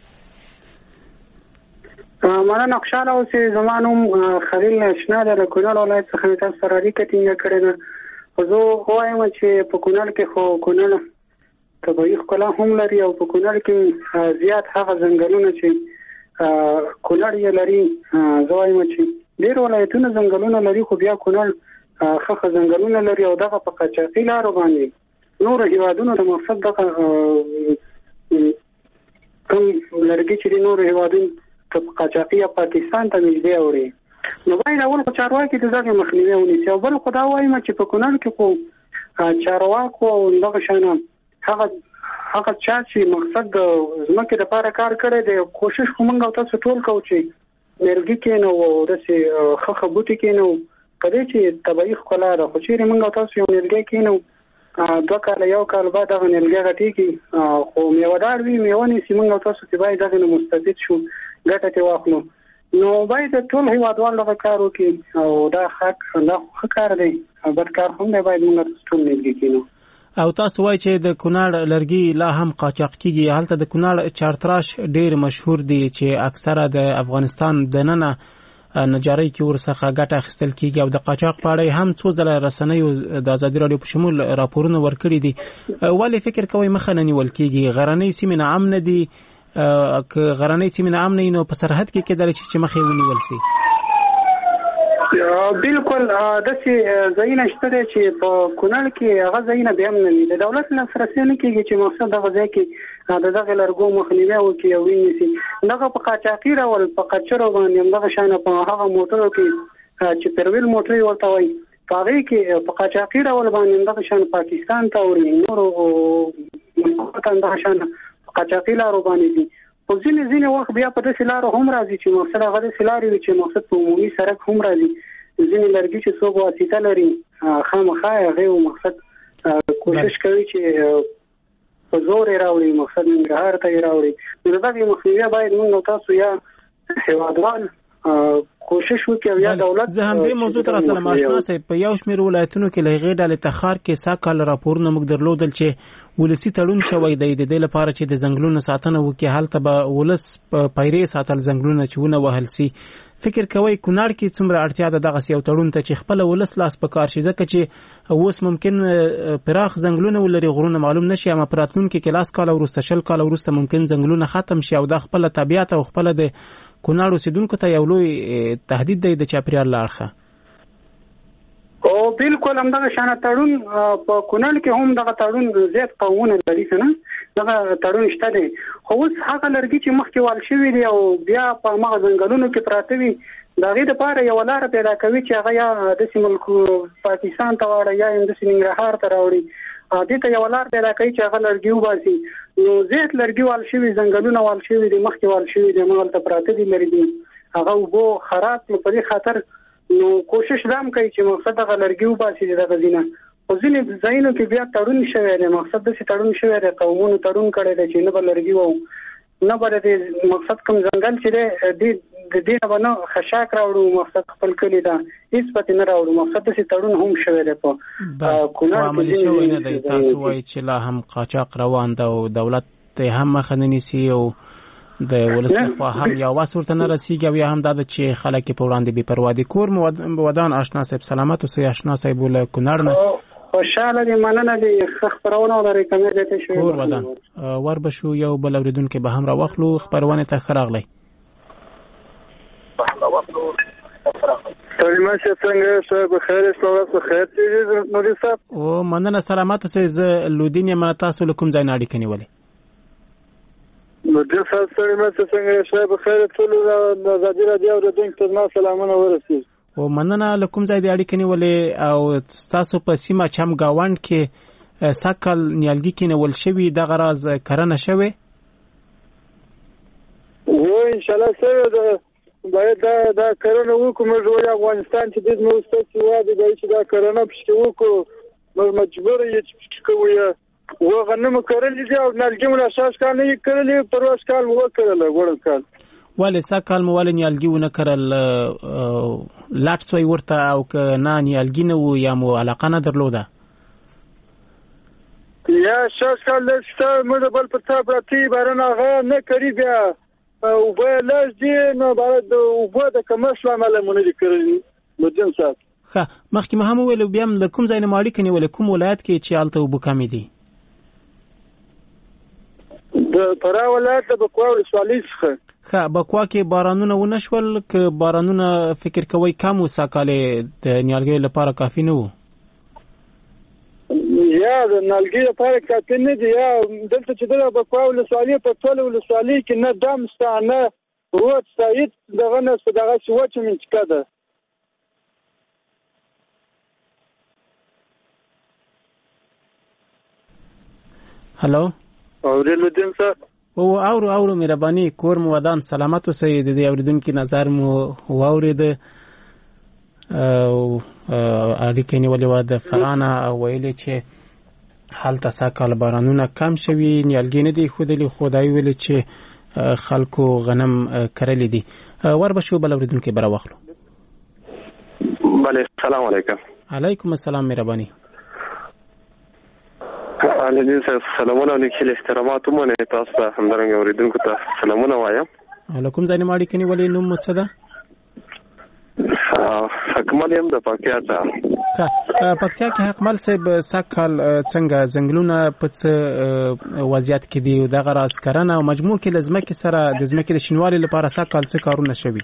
J: مننه خوشاله اوسې زمانوم خلیل شناده له کونړ ولایت څخه تاسو سره اړیکه ټینګه کړې ده زه وایم چې په کونړ کې خو کونړ طبیعي ښکلا هم لري او په کونړ کې زیات هغه ځنګلونه چې کونړ یې لري زه وایم چې ډیر ولایتونه ځنګلونه لري خو بیا کونړ خخه ځنګلونه لري او دغه په قاچاقي لارو باندې نور هیوادونو د مقصد دغه کوم لرګي چې نور هیوادونو په قاچاقي یا پاکستان ته نږدې اوري نو باید اول په چارواکي د ځای مخنیوي ونیسي او بل خدای وایم چې په کونړ کې خو چارواکو دغه شانه هغه هغه چا چې مقصد د ځمکې لپاره کار کړی دی کوشش کوم او تاسو ټول کوئ چې نرګي کې نو ورسې خخه بوټي کې نو کله چې طبيعي ښکلا را خو چې موږ تاسو یو نرګي کې نو دوه کال یو کال بعد هغه نرګي غټي کې خو میوادار وی میونی سیمه تاسو چې باید دغه مستفید شو ګټه ته واخلو نو باید ټول هیوادوال دغه کار وکړي او دا حق نه کار دی بد کار هم نه باید موږ ټول نرګي کې نو
A: او تاسو وایي چې د کونړ لرګي لا هم قاچاق کیږي هلته د کونړ چارتراش ډیر مشهور دي چې اکثره د افغانستان د ننه نجاري کې ورڅخه ګټه اخیستل کیږي او د قاچاق په اړه هم څو ځله رسنیو د ازادي رادیو په شمول راپورونه ورکړي دي ولی فکر کوي مخه نه نیول کیږي غرنۍ سیمې نه امن دي که غرنۍ سیمې نه امن نو په سرحد کې کېدل چې مخه ونیول سي
J: بالکل داسې ځایونه شته چې په کونړ کې هغه ځایونه بیا هم نه وي د دولت لاسرسی نه کېږي چې مقصد دغه ځای کې د دغه لرګو مخنیوی وکړي او ونیسي دغه په قاچاقي ډول په قچرو باندې همدغه شانه په هغه موټرو کې چې پرویل موټرې ورته وایي په هغې کې په قاچاقي ډول باندې همدغه شانه پاکستان ته وړي نورو ملکونو ته همدغه شانه په قاچاقي لارو باندې دي خو ځینې ځینې وخت بیا په داسې لارو هم راځي چې مقصد هغه داسې لارې وي چې مقصد په عمومي سړک هم راځي ځینې لرګي چې څوک واسطه لري خامخا هغې مقصد کوشش کوي چې په زور راوړي، مقصد ننګرهار ته راوړي. نو دغه مخنیوي باید موږ تاسو یا هیوادوال کوشش وکړو یا دولت.
A: زه هم دې موضوع ته راتلم آشنا صاحب. په یو شمېر ولایتونو کې له هغې ډلې تخار کې سږ راپورونه موږ درلودل چې ولسي تړون شوی دی د دې لپاره چې د ځنګلونو ساتنه وکړي. هلته به ولس په پیرې ساتل ځنګلونه چې ونه وهل سي. فکر کوي کونړ کې څومره اړتیا ده دغسې یو تړون ته چې خپله ولس لاس په کار شي، ځکه چې اوس ممکن پراخ ځنګلونه ولري، غرونه معلوم نشي، اما په راتلونکي کې لاس کاله وروسته شل کاله وروسته ممکن ځنګلونه ختم شي او دا خپله طبیعت او خپله د کونړ اوسېدونکو ته یو لوی تهدید دی د چاپېریال له اړخه.
J: او بالکل همدغه شانه تړون په کونړ کې هم دغه تړون زیات قومونه لري که نه، دغه تړون شته دی. خو اوس هغه لرګي چې مخکې وال شوي دي او بیا په همغه ځنګلونو کې پراته وي، د هغې دپاره یوه لاره پیدا کوي چې هغه یا داسې ملک پاکستان ته واړه یا هم داسې ننګرهار ته راوړي. دې ته یوه لار پیدا کوي چې هغه لرګي وباسي. نو زیات لرګي وال شوي، ځنګلونه وال شوي دي، مخکې وال شوي دي، همغلته پراته دي لرګي، هغه اوبو خراب. نو په دې خاطر نو کوشش دا هم کوي چې مقصد هغه لرګي وباسي د دغه ځینه. خو ځینې ځایونو کې بیا تړون شوی دی، مقصد داسې تړون شوی دی، قومونو تړون کړی دی چې نه به لرګي وو، نه به د مقصد کوم ځنګل چې دی د دې نه به نه خشاک راوړو، مقصد خپل کلي ده هېڅ پتې نه راوړو. مقصد داسې تړون هم شوی دی په کونړ
A: عملي شوی نه دی. تاسو وایي چې لا هم قاچاق روان ده او دولت ته هم مخه نه نیسي او د ولس لخوا هم یا واس ورته نه رسیږي او یا هم دا ده چې خلک په وړاندې بې پروا دي. کور مو ودان آشنا صاحب، سلامت اوسئ آشنا صاحب له کونړ نه.
J: خوشحاله دي، مننه دي، ښه خپرونه لرئ. کمې زیاتې شوې
A: کور ودان ور به شو. یو بل اورېدونکی به هم راواخلو. خپرونې ته ښه راغلی.
K: ستړي څنګه صاحب؟ بخیر اسلام بخیر دي نوري صاحب.
A: او مننه، سلامت اوسئ. زه لودین یم. تاسو له کوم ځای نه اړیکه نیولې؟
K: نو د صاحب ستړي مشه څنګه صاحب بخیر؟ ټول د ازادي راډیو اورېدونکو ته زما سلامونه ورسېږي.
A: او مننه. له کوم ځای د اړیکه نیولې او تاسو په سیمه چم گاونډ کې سږ کال نیالګي کینول شوي، دغه راز کرنه شوې؟
K: و انشاءالله سوې ده. باید دا دا کرنه وکړو. موږ وایو افغانستان چې دې زموږ ستاسې هېواد دی، باید چې دا کرنه پشکې وکړو. موږ مجبور یو چې پشکې کوو. و غنمو کرلي دي او نیالګي مو له اساس کال نه یې کرلي، پروس کال مو وکرله ګوړم کال.
A: ولې سږ کال مو ولې نیالګي ونه کرل؟ لاټ سوی ورته او که نه نیالګي نه وو یا مو علاقه نه درلوده؟
K: یا شاس کال لږ موږ بل پر تا پراتې باران هغه نه کړي، بیا اوبه لږ دي نو باید د اوبو د کمښت له امله مو نه دي کرلي مدین صاحب.
A: ښه، مخکې مو هم وویل بیا هم له کوم ځای نه مو اړیکه نیولې؟ کوم ولایت کې چې هلته اوبه کمې دي؟
K: د فراه ولایت د بکوا ولسوالۍ څخه.
A: ښه، بکوا کې بارانونه ونه شول که بارانونه فکر کوئ کم و سږ کال د نیالګیو لپاره کافي نه وو؟
K: یا د نیالګیو لپاره کافي نه دي. یا دلته چې د بکوا ولسوالۍ په ټوله ولسوالۍ کې نه دم شته، نه رود شته، هېڅ دغه نه شته، دغسې وچه منطقه ده.
A: هلو
K: اورېدلو دین صاحب؟
A: او اورو اورو مهرباني. کور مو ودان، سلامت اوسئ. د دې اورېدونکي نظر مو واورېده او اړیکه نیولې وه د فراه نه او ویلې چې هلته سږ کال بارانونه کم شوي، نیالګي نه دي ښودلي، خو دا یې ویلې چې خلکو غنم کرلي دي. ور به شو بل اورېدونکی به راواخلو.
L: بله، سلام علیکم.
A: علیکم السلام، مهرباني.
L: علیدین صاحب سلامونه او نیکهیلې احترامات ومنئ. تاسو ته همدارنګه اورېدونکو ته سلامونه وایم.
A: له کوم ځای نه مو اړیکه نیولې؟ نوم مو څه ده؟
L: حکمل یم د پکتیا څخه.
A: ښه، پکتیا کې حکمل صاحب سږ کال څنګه ځنګلونه په څه وضعیت کې دي؟ دغه راز کرنه او مجموع کې له ځمکې سره د ځمکې د شینوالي لپاره سږ کال څه کارونه شوي؟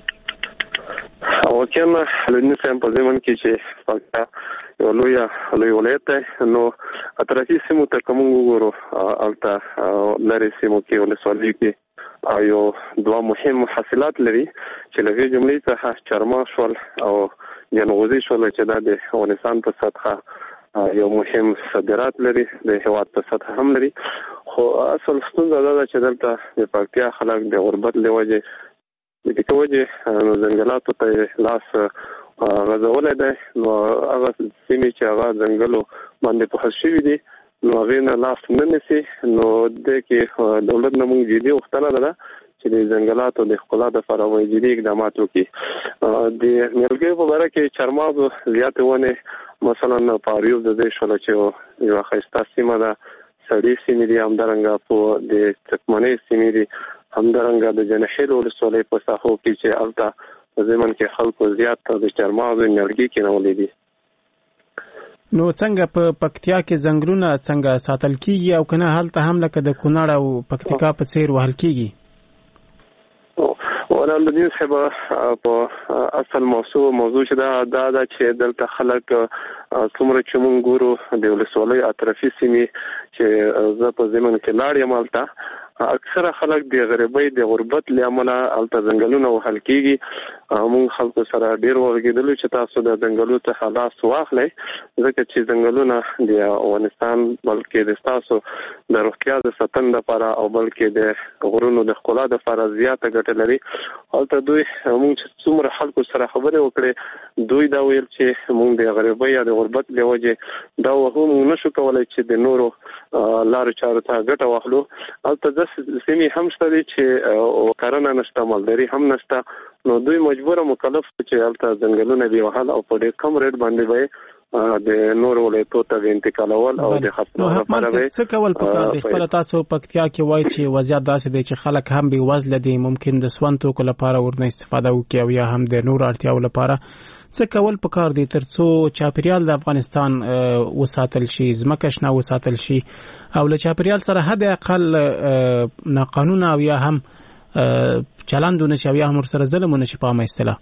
L: واقعا لودین صاحب په ضمن کې چې پکتیا یو لویه لوی ولایت دی، نو اطرافي سیمو ته که موږ وګورو هلته لرې سیمو کې ولسوالۍ کې یو دوه مهم حاصلات لري چې له هغې جملې څخه چارمغز شول او جنغوزي شول چې دا د افغانستان په سطحه یو مهم صادرات لري، د هېواد په سطحه هم لري. خو اصل ستونزه دا ده چې دلته د پکتیا خلک د غربت له وجې د دې وجې نو ځنګلاتو ته لاس غځولی دی، نو هغه سیمې چې هغه ځنګلو باندې پوښل شوي دي نو هغې نه لاس نه نیسي. نو دې کې دولت نه موږ جدي غوښتنه ده چې د ځنګلاتو د ښکلا دپاره باید جدي اقدامات وکړي. د نیالګیو په باره کې چارمغزو زیاتې ونې مثلا په اریوب د دې شوله چې یوه ښایسته سیمه ده، سړې سیمې دي، همدارنګه په د څکمنۍ سیمې دي، همدارنګه د جنخیل ولسوالۍ په ساحو کې چې هلته په ضمن کې خلکو زیات د چارمغزو نیالګي کېنولې دي.
A: نو څنګه په پکتیا کې ځنګلونه څنګه ساتل کیږي او کنه هلته هم لکه د کونړ او پکتیکا په څیر وهل کیږي؟
L: ولالدین صاحب په اصل موضوع موضوع چې دا دا دا چې دلته خلک څومره چې مونږ ګورو د ولسوالۍ اطرافي سیمې چې زه په ضمن کې لاړ یم هلته اکثره خلک د غریبۍ د غربت له امله هلته ځنګلونه وهل کېږي. موږ خلکو سره ډېر وغږېدلو چې تاسو د ځنګلو څخه لاس واخلئ، ځکه چې ځنګلونه د افغانستان بلکې د ستاسو د روغتیا د ساتنې لپاره او بلکې د غرونو د ښکلا دپاره زیاته ګټه لري. هلته دوی موږ چې څومره خلکو سره خبرې وکړې، دوی دا ویل چې موږ د غریبۍ یا د غربت له وجې دا وهو موږ نشو کولی چې د نورو لارو چارو ته ګټه واخلو. هلته سیمې هم شته دي چې کرنه نشته، مالداري هم نشته، نو دوی مجبوره مکلف چې هلته ځنګلونه دي وهل او په ډېر کم ریټ باندې به د نورو ولایتو ته انتقالول او د ختمولو لپاره به
A: څه کول پکار دي؟ خپله تاسو پکتیا کې وایي چې وضعیت داسې دی چې خلک هم بې وزله دي، ممکن د سون توکو لپاره ورنه استفاده وکړي او یا هم د نورو اړتیاو لپاره. څه کول پکار دي ترڅو چاپیریال د افغانستان وساتل شي، ځمکه شنه وساتل شي او له چاپیریال سره حد اقل ناقانونه او یا هم چلندونه شي او یا هم ورسره ظلمونه شي په عامه اصطلاح؟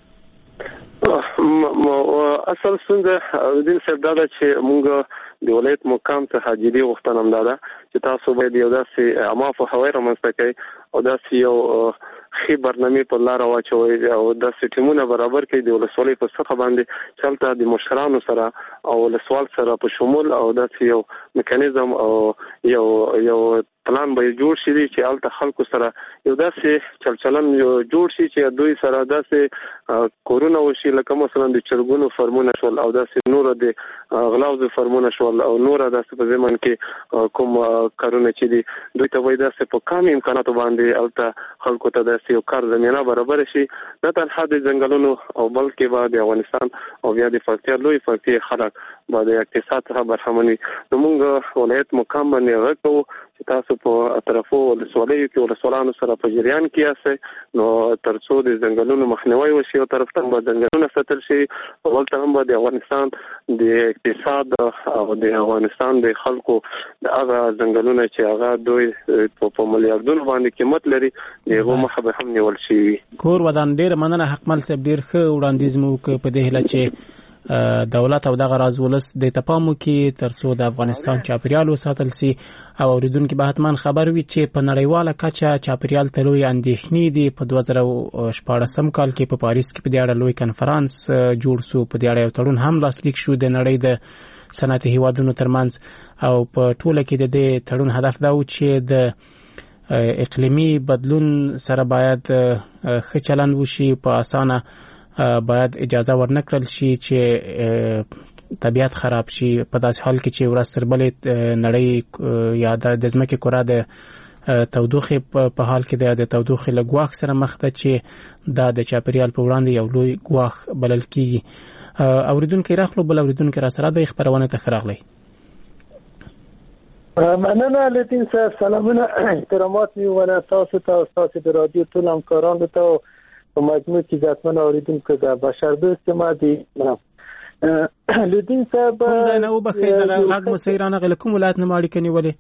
L: اصل څنګه دین صاحب دا ده چې موږ د ولایت مقام څخه جدي غوښتنه هم دا ده چې تاسو باید یو داسې عامه پوهاوی رامنځته کړئ او داسې یو ښې برنامې په لاره واچوئ او داسې ټیمونه برابر کړئ د ولسوالۍ په څخه باندې چې هلته د مشرانو سره او ولسوال سره په شمول او داسې یو میکانیزم او یو یو پلان به جوړ شي چې هلته خلکو سره یو داسې چلچلن جوړ شي چې دوی سره داسې کورونه وشي لکه مثلا د چرګونو فرمونه شول او داسې نور د غلاوزو فرمونه شول او نور داسې په ضمن کې کوم کارونه چې دي دوی ته باید داسې په کم امکاناتو باندې هلته خلکو ته داسې یو کار زمینه برابر شي، نه تنها د ځنګلونو او بلکې به د افغانستان او بیا د پکتیا لوی پکتیا خلک به د اقتصاد څخه برخمن وي. نو موږ ولایت مقام باندې غږ کوو چې تاسو په اطرافو ولسوالیو کې ولسوالانو سره په جریان کې یاستئ، نو تر څو د ځنګلونو مخنیوی وشي او طرف ته به ځنګلونه ساتل شي او بلته هم به د افغانستان د اقتصاد او د افغانستان د خلکو د هغه ځنګلونه چې هغه دوی په ملیاردونو باندې قیمت لري د هغو مخه به هم نیول شي.
A: کور ودان ډېر مننه حکمل صاحب، ډېر ښه وړاندیز مو وکړ په دې هیله چې دولت او دغه راز ولس د تپامو کې ترڅو د افغانستان چاپیریال وساتل سي او اوریدونکو به حتمان خبر وي چې په نړیواله کچه چاپیریال ته لوی اندېښنې دي. په دوه زره شپاړسم کال کې په پاریس کې په دې اړه لوی کنفرانس جوړ شو، په دې اړه یو تړون هم لاسلیک شو د نړۍ د صنعتي هیوادونو ترمنځ او په ټوله کې د دې تړون هدف دا و چې د اقلیمي بدلون سره باید ښه چلند وشي، په اسانه باید اجازه ورنکړل شي چې طبیعت خراب شي، په داسې حال کې چې ورځ تر بلې نړۍ یا د ځمکې کره د تودوخې په حال کې د تودوخې له ګواښ سره مخ ده چې دا د چاپیریال په وړاندې یو لوی ګواښ بلل کیږي. اوریدونکي راخلو بل اوریدونکي را سره د خبرونه ته راغلی.
M: مننه لطین صاحب، سلامونه احترامات میونه تاسو ته او تاسو د رادیو ټول همکارانو ته په مجموع کې ځاتمن اوریدونکو د بشر دوست ما دي. لطین صاحب
A: کوم ځای نه وبخښئ دغه غږ مو صحیح رانغی، له کوم ولایت نه مو اړیکه نیولې؟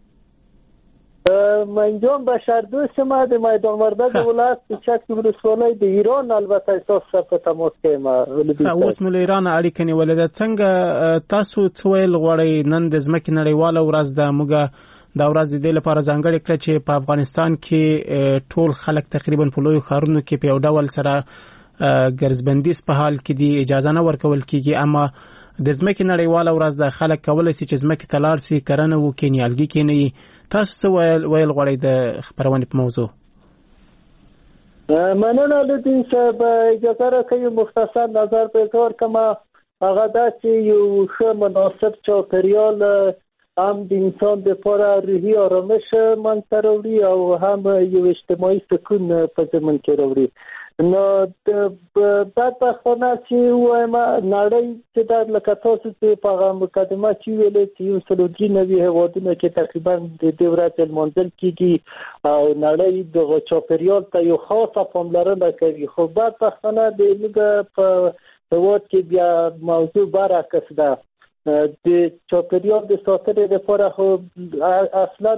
M: منجان بشر دوست ما د میدان وردګ ولایت چک ولسوالۍ د ایران، البته تاسو سره په تماس کې ما
A: اوس مو له ایران اړیکه نیولې ده. څنګه تاسو څه ویل غواړئ؟ نن د ځمکې نړیواله ورځ ده، موږ دا ورځ د دې لپاره ځانګړې کړه چې په افغانستان کې ټول خلک تقریبا په لویو ښارونو کې په یو ډول سره ګرځبندیز په حال کې دي، اجازه نه ورکول کېږي. اما د ځمکې نړیواله ورځ د خلک کولی شي چې ځمکې ته لاړ شي، کرنه وکړي، نیالګي کېنوي. تاسو څه ویل غواړئ د خپرونې په موضوع؟
M: مننه لطین صاحب، اجازه راکوئ مختصر نظر په کار کما هغه دا چې یو ښه مناسب چاپیریال هم د انسان لپاره روحي آرامش منځته راوړي او هم یو اجتماعي سکون په ضمن کې راوړي. نو بدبختانه چې وایم نړۍ چې دا لکه تاسو چې په مقدمه کې ویلې چې یو سل درې نوي هیوادونه کې تقریبا د دې ورځې لمانځل کېږي او نړۍ د چاپیریال ته یو خاصه پاملرنه کوي، خو بدبختانه د موږ په هیواد کې بیا موضوع برعکس ده. د چاپیریال د ساتنې لپاره خو اصلا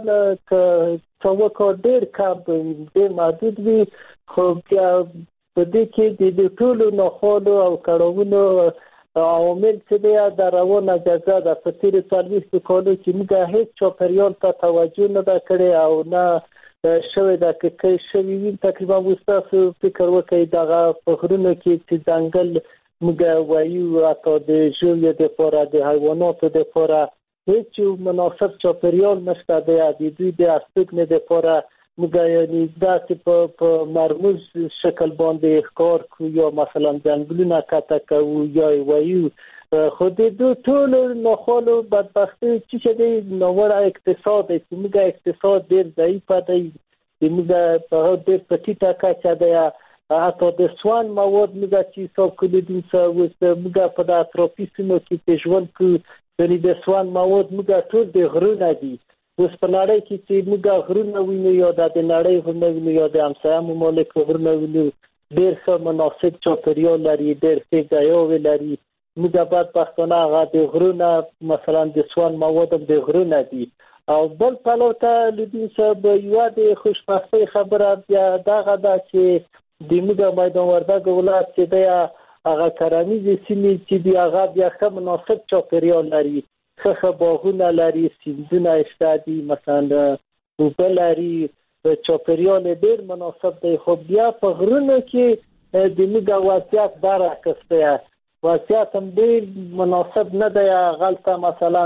M: څوک ډېر کم ډېر محدود وي، خو بیا په دې کې د ټولو ناخوالو او کړاوونو عوامل چې دی د روانه جزا ده. په تېرو څلوېښتو کالو کې موږ هېڅ چاپیریال ته توجه نه ده کړې او نه شوې ده که کوي شوي وي. تقریبا اوس تاسو فکر وکړئ دغه په غرونو کې چې ځنګل موږ وایو حتی د ژویو دپاره د حیواناتو دپاره هېڅ یو مناسب چاپیریال نشته دی. د دوی د استوګنې دپاره موږ یعنې داسې په مرموز شکل باندې ښکار کړو یا مثلا ځنګلونه قطع کوو یا یې وایو، خو د دوی ټولو ناخوالو بدبختي چې دی ناوړه اقتصاد دی چې موږ اقتصاد ډېر ضعیفه دی، موږ په ډېر په ټیټه کچه دی. حتی د سوان مواد موږ چې حساب کړو دین څه اوس موږ په د اطرافي سیمو کې چې ژوند کوو یعنې د سوان مواد موږ ټول د غرونه دي. اوس په نړۍ کې چې موږ غرونه وینو یا د نړۍ غرونه وینو یا د همسایه ممالکو غرونه وینو ډېر ښه مناسب چاپیریال لري، ډېر ښې ځایاوې لري. موږ بدبختانه هغه د غرونه مثلا د سوان مواد هم د غرونه دي. او بل پلو ته لودین صاحب یوه د خوشبختۍ خبره بیا دغه ده چې د موږ میدان وردګ ولایت چې دی هغه کرنیزې سیمې چې دي هغه بیا ښه مناسب چاپیریال لري، ښه ښه باغونه لري، سیندونه شته دي، مثلا اوبه لري، چاپیریال ډېر مناسب دی. خو بیا په غرونو کې د موږ وضعیت برعکس دی، وضعیت هم ډېر مناسب نه دی. هغلته مثلا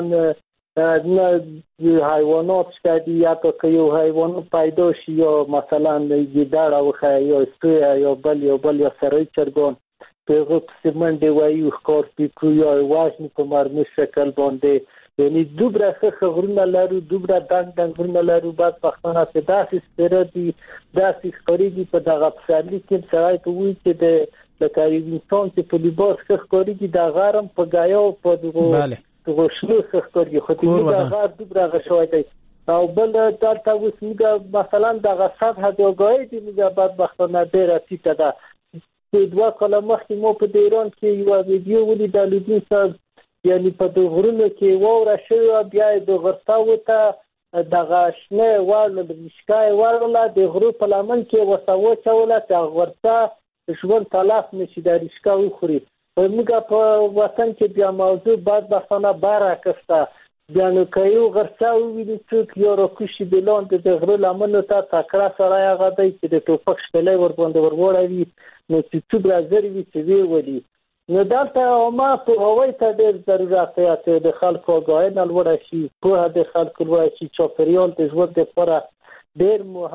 M: نه حیوانات شته دي، یا که یو حیوان پیدا شي یا مثلا ګیدړ وښیه یا سویه یا بل یا بل یا سرای چرګان په هغو پسې منډې وایو ښکار پرې کړو یا یې وژنو په مرموز شکل باندې. یعنې دومره ښه ښه غرونه لرو، دومره ډنګ ډنګ غرونه لرو، بدبختانه چې داسې سپېره دي داسې ښکارېږي په دغه پسرلي کې سړی ته وایي چې د لکه یو انسان چې په لباس ښه ښکارېږي دغه هم په ګیاو په دغو دغو شنو ښه ښکارېږي، خو د موږ هغه دومره هغه شوی دی. او بل دلته اوس موږ مثلا دغه سطحه د اګاهۍ د موږ بدبختانه ډېره ټیټه ده. دوه کاله مخکې ما په د ایران کې یوه ویډیو ولیده لودین صاحب، یعنې په د غرونو کې واوره شوې وه، بیا یې د غرڅاو ته دغه شنه یې واړله رشقه یې واړله د غرو په لمن کې یې ورته واچوله چې هغه غرڅه ژوند تلف نه شي، د رشقه وخوري. موږ په وطن کې بیا موضوع بدبختانه برعکس ده. بیا نو که یو غرڅه وویني څوک یا راکوشي د لاندې د غره لمنو ته تکړه سړی هغه دی چې د ټوپک شپېلی ورباندې ورواړوي نو چې څومره زر وي چې ویې ولي. نو دلته عامه پوهاوی ته ډېر ضرورت دی چې د خلکو آګاهي نه لوړه شي، پوهه د خلکو لوړه شي. چاپیریال د ژوند لپاره ډېر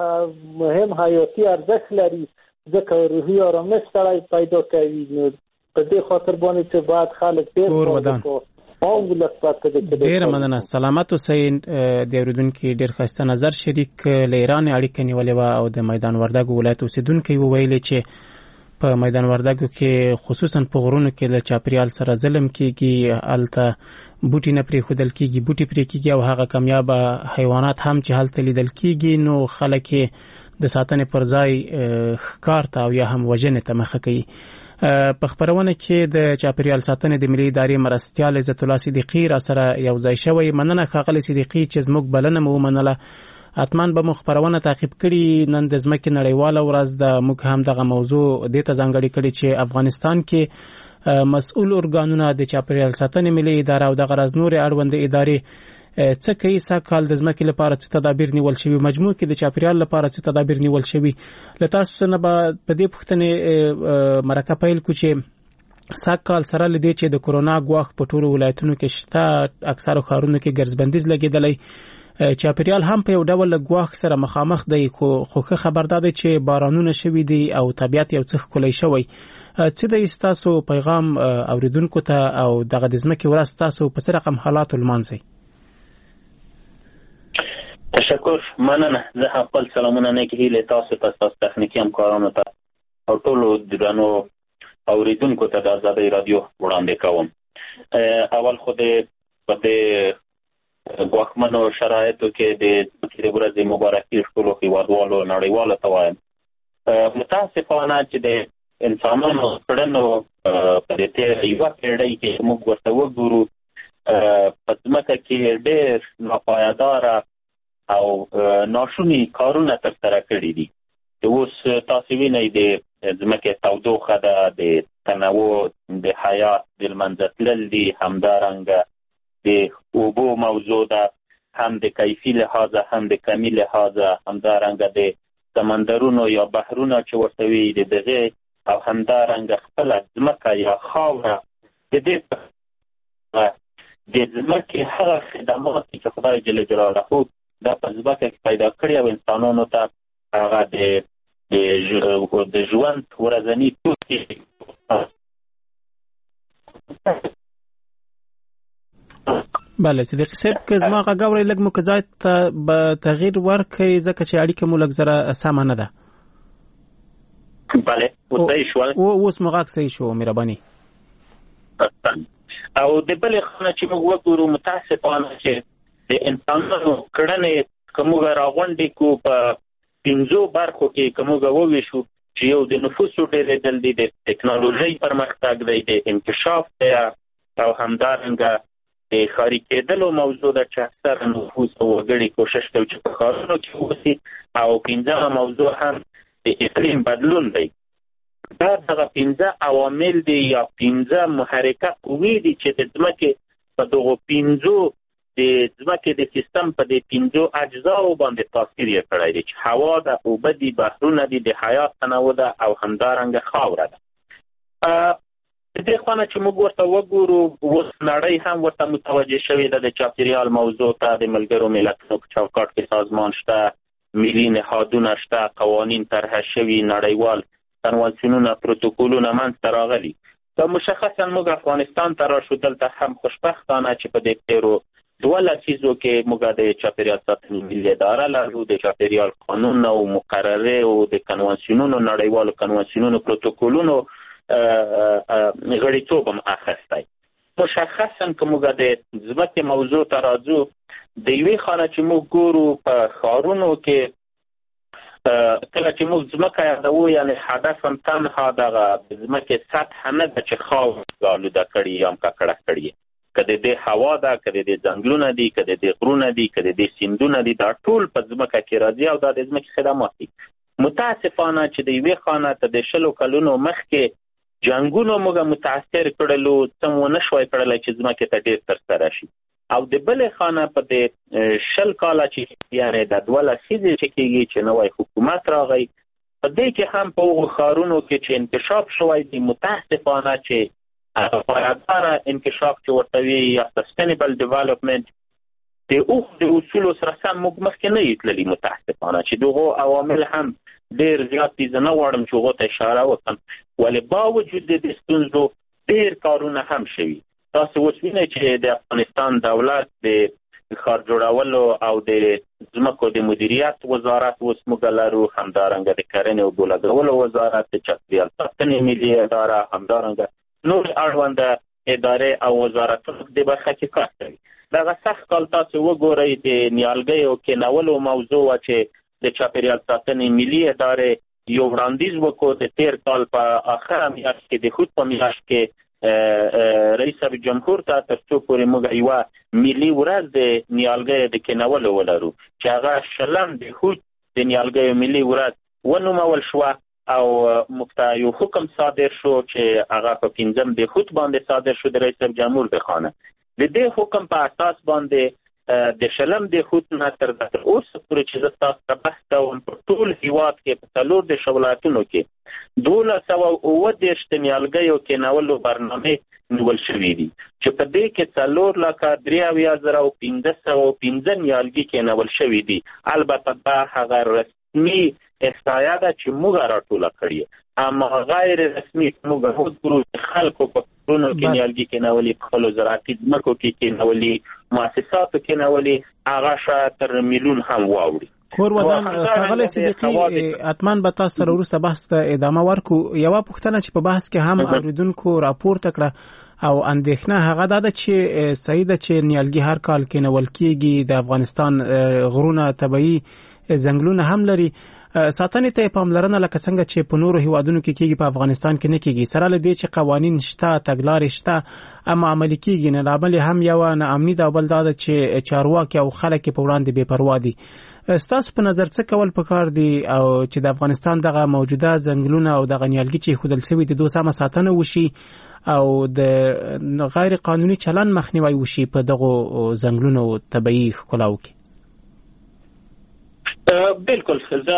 M: مهم حیاتي ارزښت لري ځکه روحي آرامش سړی پیدا کوي. نو په دې خاطر باندې چې باید خلک ډېر
A: ډېره مننه. سلامت اوسئ. د اورېدونکي ډېر ښایسته نظر شریک له ایران اړیکه نیولې وه او د میدان وردګو ولایت اوسېدونکي وویلې چې په میدان وردګو کې خصوصا په غرونو کې له چاپیریال سره ظلم کېږي، هلته بوټي نه پرېښودل کېږي، بوټي پرې کېږي او هغه کمیابه حیوانات هم چې هلته لیدل کېږي نو خلک یې د ساتنې پر ځای ښکار ته او یا هم وژنې ته مخه کوي. په خبرونه کې د چاپیریال ساتنې د ملي ادارې مرستیال عزت الله صدیقي را سره یو ځای شوی. مننه ښاغلی صدیقي چې زموږ بلنه مو ومنله. حتما به مو خبرونه تعقیب کړي. نن د ځمکې نړیواله ورځ ده، موږ هم دغه موضوع دې ته ځانګړې کړې چې افغانستان کې مسؤل ارګانونه د چاپیریال ساتنې ملي اداره او دغه راز نورې اړوندې ادارې څه کوي، څه کال د ځمکې لپاره څه تدابیر نیول شوي، مجموع کې د چاپیریال لپاره څه تدابیر نیول شوي. له تاسو نه به په دې پوښتنې مرکه پیل کړو چې سږ کال سره له دې چې د کرونا ګواښ په ټولو ولایتونو کې شته، اکثرو ښارونو کې ګرځبندیز لګېدلی، چاپیریال هم په یو ډول له ګواښ سره مخامخ دی، خو ښه خبر دا دی چې بارانونه شوي دي او طبیعت یو څه ښکلی شوی. څه دی ستاسو پیغام اوریدونکو ته او دغه د ځمکې ورځ ستاسو په څه رقم حالاتو لمانځئ؟
N: تشکر، مننه. زه هم خپل سلامونه نیکې هیلې تاسو ته، ستاسو تخنیکي همکارانو ته او ټولو درنو اوریدونکو ته د آزادۍ رادیو وړاندې کوم. اول خو د په دې ګواښمنو شرایطو کې د د ورځې مبارکي ټولو هېوادوالو نړیوالو ته وایم. متاسفانه چې د انسانانو کړنو په دې تېره یوه پېړۍ کې موږ ورته وګورو، په ځمکه کې ډېر ناپایداره او ناشوني کارونه ترسره کړي دي. اوس تاسو وینئ د ځمکې تودوخه ده، د تنوع د حیات د لمنځه تلل دي، همدارنګه د اوبو موضوع ده، هم د کیفي لحاظه هم د کمي لحاظه، همدارنګه د سمندرونو یا بحرونه چې ورته وي د دغې، او همدارنګه خپله ځمکه یا خاوره د دې د ځمکې هغه خدمات چې خدای جل جلاله دا په ځمکه کې پیدا کړي او انسانانو ته هغه د د ژوند ورځني توکي.
A: بله صدیق صاحب، که زما غږ اورئ لږ مو که ځای ته به تغییر ورکړئ ځکه چې اړیکه مو لږ زره سمه نه ده.
N: بله اوس صحیح شول؟
A: اوس مو غږ صحیح شو، مهرباني.
N: او د بلې خوا نه چې موږ وګورو، متاسفانه چې د انسانانو کړنې که موږ راغونډې کړو په پنځو برخو کې، که موږ وویشو چې یو د نفوسو ډېرېدل دي، د ټکنالوژۍ پرمختګ دی، د انکشاف دی، او همدارنګه د ښاري کېدلو موضوع ده چې اکثره نفوس او وګړي کوشش کوي چې په ښارونو کې اوسي، او پنځمه موضوع هم د اقلیم بدلون دی. دا دغه پنځه عوامل دي یا پنځه محرکه قوې دي چې د ځمکې په دغو پنځو د ځمکې د سیستم په دې پنځو اجزاو باندې تاثیر یې کړی دی، چې هوا ده، اوبه دي، بحرونه دي، د حیات تنوع ده، او همدارنګه خاوره ده. د دې خوا نه چې موږ ورته وګورو، اوس نړۍ هم ورته متوجه شوې ده، د چاپېریال موضوع ته د ملګرو ملتونو په چوکاټ کې سازمان شته، ملي نهادونه شته، قوانین طرحه شوي، نړیوال کنوانسیونونه، پروتوکولونه منځته راغلي. دا مشخصا موږ افغانستان ته راشو، دلته هم خوشبختانه چې په دې تېرو دوه لسیزو کې موږ د چاپېریال ساتنې ملي اداره لرو، د چاپېریال قانون او مقررې او د کنوانسیونونو، نړیوالو کنوانسیونونو، پروتوکولونو غړیتوب هم اخیستی. مشخصا که موږ د ځمکې موضوع ته راځو، د یوې خوا نه چې موږ ګورو په ښارونو کې کله چې موږ ځمکه یادوو، یعنې هدف هم تنها دغه د ځمکې سطحه نه ده چې خاوره آلوده کړي یا هم ککړه کړي، که د دې هوا ده، که د دې ځنګلونه دي، که د دې غرونه دي، که د دې سیندونه دي، دا ټول په ځمکه کې راځي او دا د ځمکې خدمات دي. متاسفانه چې د یوې خوا نه ته د شلو کلونو مخکې جنګونو موږ متاثر کړلو، څه مو نه شوی کړلی چې ځمکې ته ډېر ترسره شي. او د بلې خوا نه په د شل کاله چې یعنې د دوه لسیزې چې کېږي چې نوی حکومت راغی، په دې کې هم په هغو ښارونو کې چې انکشاف شوی دی، متاسفانه چې پایداره انکشاف چې ورته وي یا سسټینیبل ډیولپمنټ، د اوښ د اصولو سره سم موږ مخکې نه یو تللي. متاسفانه چې دغو عوامل هم ډېر زیات دي، زه نه غواړم چې هغو ته اشاره وکړم، ولې باوجود د دې ستونزو ډېر کارونه هم شوي. تاسو اوس وینئ چې د افغانستان دولت د ښار جوړولو او د ځمکو د مدیریت وزارت اوس موږ لرو، همدارنګه د کرنې او اوبو لګولو وزارت، د چاپېریال ساتنې ملي اداره، همدارنګه نور اړونده ادارې او وزارتونه د برخه کې کار کوي. دغه سخت کال تاسو وګورئ، د نیالګیو کېنولو موضوع وه چې د چاپېریال ساتنې ملي ادارې یو وړاندیز وکړو د تېر کال په آخره میاشت کې، د خود په میاشت کې رئیس جمهور ته، تر څو پورې موږ یوه ملي ورځ د نیالګیو د کېنولو ولرو چې هغه شلم د خود د نیالګیو ملي ورځ ونومول شوه، او موږ ته یو حکم صادر شو چې هغه په پنځم د خود باندې صادر شو د رئیس جمهور د خانه. د دې حکم په اساس باندې د شلم د خود نه تر اوسه پورې چې زه تاسو ته بحث کوم، په ټول هېواد کې په څلور دېرش ولایتونو کې دولس سوه اووه دېرش د نیالګیو کېنولو برنامې نیول شوي دي، چې په دې کې څلور لکه درې اویا زره او پنځه سوه پنځه نیالګي کېنول شوي دي. البته دا هغه رسمي احصایه ده چې موږ راټوله کړې، اما غیر رسمي موږ وګورو چې خلکو په کورونو کې نیالګي کېنولي، په خپلو زراعتي ځمکو کې کېنولي، مؤسساتو کې نولې هغه شاید تر میلیون هم واوړي.
A: کور ودان ښاغلی صدیقي اتمن به تاسو سره وروسته بحث ته ادامه ورکو. یوه پوښتنه چې په بحث کې هم اوریدونکو راپورته کړه او اندېښنه هغه دا ده چې صحیح ده چې نیالګي هر کال کینول کېږي، د افغانستان غرونه طبیعي ځنګلونه هم لري، ساتنې ته پاملرنه لکه څنګه چې په نورو هیوادونو کې کېږي په افغانستان کې نه کېږي. سره له دې چې قوانین شته، تګلارې شته، اما عملي کېږي نه. لامل هم یوه ناامني ده او بل دا ده چې چارواکي او خلک په وړاندې بې پروا دي. ستاسو په نظر څه کول پکار دي او چې د افغانستان دغه موجوده ځنګلونه او دغه نیالګي چې ښودل سوي د دوی سمه ساتنه وشي او د غیر قانوني چلن مخنیوی وشي په دغو ځنګلونو طبیعي ښکلاو کې؟
N: بالکل زه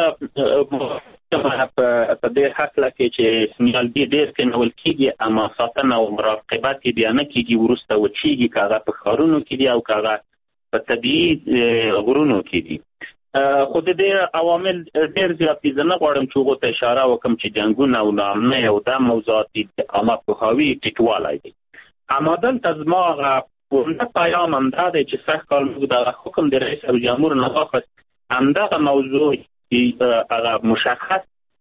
N: په دې هکله کې چې نیالګي ډېر کینول کېږي اما ساتنه او مراقبت یې بیا نه کېږي، وروسته وچېږي، که هغه په ښارونو کې دي او که هغه په طبیعي غرونو کې دي. خو د دې عوامل ډېر زیات دي. زه نه غواړم چې هغو ته اشاره وکړم چې جنګونه او ناامنۍ او دا موضوعات دي د عامه پوهاوي ټیټوالی دی. اما دلته زما هغه پوره پیام همدا دی چې سږ کال موږ دغه حکم د رئیس الجمهور نه واخیست، همدغه موضوع هغه مشخص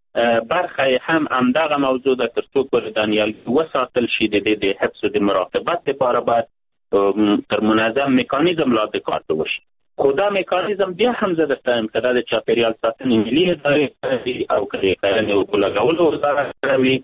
N: برخه هم همدغه موضوع ده تر څو پورې د نیالګي وساتل شي. د دې د حفظ او د مراقبت لپاره باید تر منظم میکانیزم لاندې کار وشي. خو دا میکانیزم بیا هم زه درته وایم که دا د چاپېریال ساتنې ملي ادارې او که د کرنې او اوبو لګولو وزارت سره وي،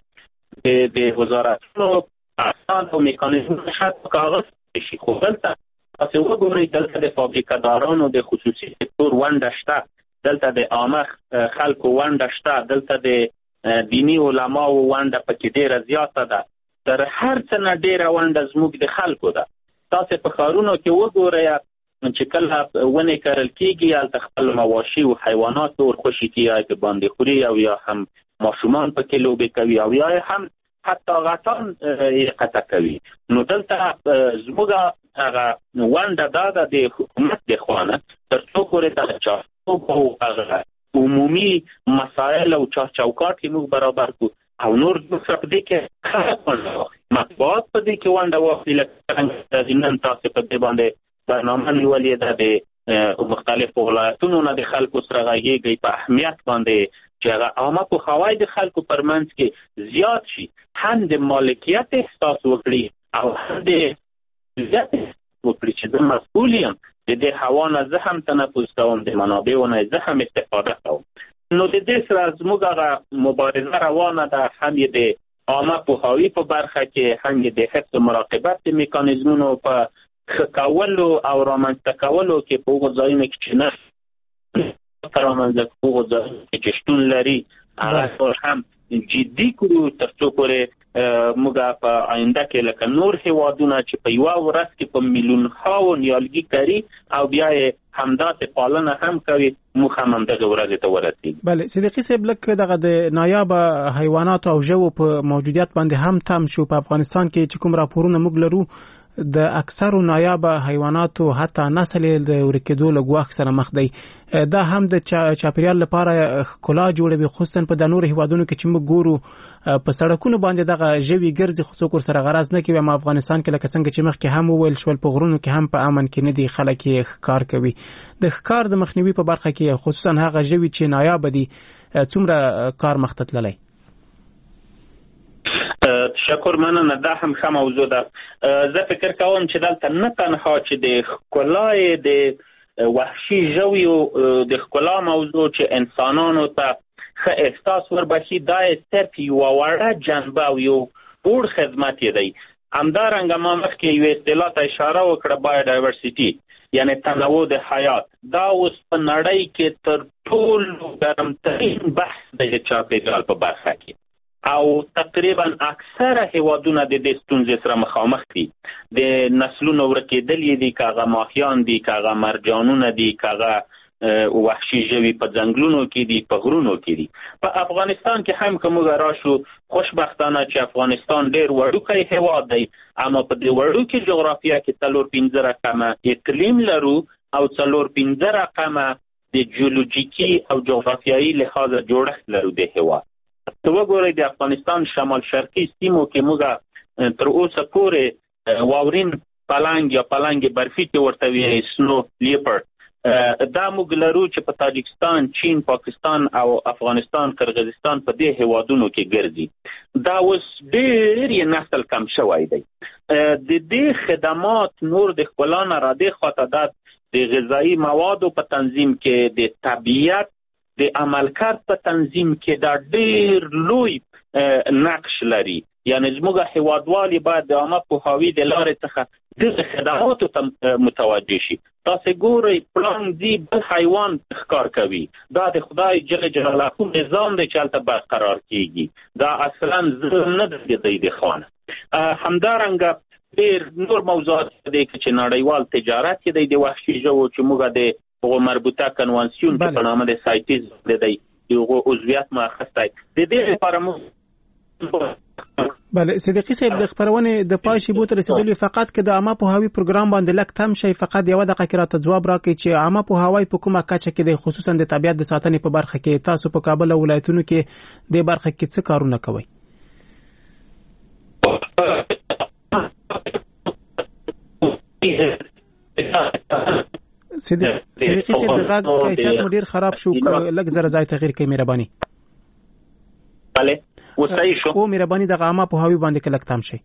N: د وزارتونو اسناد او میکانیزمونه شاید په کاغذ شي. خو دلته تاسې وګورئ دلته د فابریکهدارانو د خصوصي سکتور ونډه شته، دلته د عامه خلکو ونډه شته، دلته د دیني علماو ونډه پکې ډېره زیاته ده. تر هر څه نه ډېره ونډه زموږ د خلکو ده. تاسې په ښارونو کې وګورئ چې کله ونې کرل کېږي هلته خپل مواشي او حیوانات ورخوشي کېږي، یا د باندې خوري او یا هم ماشومان پکې لوبې کوي او یا هم حتی غټان یې قطع کوي. نو دلته زموږ هغه ونډه دا ده د حکومت د خوا نه تر څو پورې دغه چارچوب او هغه عمومي مسایل او چوکاټ کې موږ برابر کړو او نور دوسره په دې کې خلک ونډه واخلي، مطبوعات په دې کې ونډه واخلي. لکه څنګه نن تاسې په دې باندې برنامه نیولې ده د مختلفو ولایتونو نه د خلکو سره غږېږئ په اهمیت باندې چې هغه عامه پوهاوی د خلکو پر منځ کې زیات شي، هم د مالکیت احساس وکړي او هم د زیات وکړي چې زه مسؤول یم، د دې هوا نه زه هم تنفس کوم، د منابعو نه زه هم استفاده کوم. نو د دې سره زموږ هغه مبارزه روانه ده، هم یې د عامه پوهاوي په برخه کې، هم یې د حفظ مراقبت د میکانیزمونو په ښه کولو او رامنځته کولو کې په هغو ځایونو کې چې نه رامنځته په هغو ځایونو کې چې شتون لري هغه هم جدي کړو تر څو پورې موږ په آینده کې لکه نور هیوادونه چې په یوه ورځ کې په میلیونهاو نیالګي کري او بیا یې همداسې پالنه هم کوي، موږ هم همدغه ورځې ته ورسېږو.
A: بله صدیقي صاحب، لږ دغه د نایابه حیواناتو او ژوو په موجودیت باندې هم تم شو. په افغانستان کې چې کوم راپورونه موږ لرو د اکثرو نایابه حیواناتو حتی نسل د ورکېدو له ګواښ سره مخ دی. دا هم د چاپیریال لپاره ښکلا جوړوي، خصوصا په د نورو هیوادونو کې چې موږ ګورو په سړکونو باندې دغه ژوي ګرځي، خو څوک ورسره غرض نه کوي. اما افغانستان کې لکه څنګه چې مخکې هم وویل شول په غرونو کې هم په امن کې نه دي، خلک یې ښکار کوي. د ښکار د مخنیوي په برخه کې خصوصا هغه ژوي چې نایابه دي څومره کار مخته تللی؟
N: تشکر، مننه. دا هم ښه موضوع ده. زه فکر کوم چې دلته نه تنها چې د ښکلای د وحشي ژویو د ښکلا موضوع چې انسانانو ته ښه احساس وربخي، دا صرف یوه وړه جنبه او یو اوږد خدمت یې دی. همدارنګه ما مخکې یوې اصطلاح ته اشاره وکړه، بایوډایورسټي، یعنی تنوع د حیات. دا اوس په نړۍ کې تر ټولو ګرمترین بحث دی د چاپېریال په برخه کې او تقریبا اکثره هیوادونه د دې ستونزې سره مخامخ دي. د نسلونو ورکېدل یې دي، که هغه ماهیان دي، که هغه مرجانونه دي، که هغه وحشي ژوي په ځنګلونو کې دي، په غرونو کې دي. په افغانستان کې هم که موږ راشو، خوشبختانه چې افغانستان ډېر وړوکی هیواد دی، اما په دې وړوکې جغرافیه کې څلور پنځه رقمه اقلیم لرو او څلور پنځه رقمه د جیولوجیکي او جغرافیایي لحاظه جوړښت لرو د هیواد. ته وګورئ د افغانستان شمال شرقي سیمو کې موږ تر اوسه پورې واورین پلنګ یا پلنګ برفي کې ورته وایي سنو لیپرډ. دا موږ لرو چې په تاجکستان، چین، پاکستان او افغانستان، قرغیزستان په دې هیوادونو کې ګرځي. دا اوس ډېر یې نسل کم شوی دی. د دې خدمات نور د ښکلا نه را دې خواته دا د غذایي موادو په تنظیم کې، د طبیعت د عملکرد په تنظیم کې دا ډېر لوی نقش لري. یعنی زموږ هیوادوالي باید د عامه پوهاوي د لارې څخه دغه خدماتو ته متوجه شي. تاسې ګورئ پړانګ ځي بل حیوان ښکار کوي، دا د خدای جل جلاله نظام دی چې هلته برقرار کیږي. دا اصلا ظلم نه دی د دې خواته. همدارنګه ډېر نور موضوعات دی چې نړیوال تجارت کې دی د وحشي ژوو چې موږ د هغو مربوطه کنوانسیون چې په نامه د سایټیز دی د هغو عضویت ما اخیستی. د دې لپاره موږ
A: بله صدیقی صاحب د خبرونې د پای شیبو ته رسیدلی، فقط که د عامه پوهاوي پروګرام باندې لږ تم شي، فقط یوه دقیقه کې راته ځواب راکړئ چې عامه پوهاوی په کومه کچه کې دی، خصوصا د طبیعت د ساتنې په برخه کې. تاسو په کابل او ولایتونو کې د برخه کې څه کارونه کوئ؟ صدیقی صاحب د غږ کیفیت مو ډېر خراب شو، لږ زره ځای تغیر کړئ مهرباني.
N: بله وصحیح شو.
A: او مهرباني د عامه پوهاوي باندې کلک تام شي.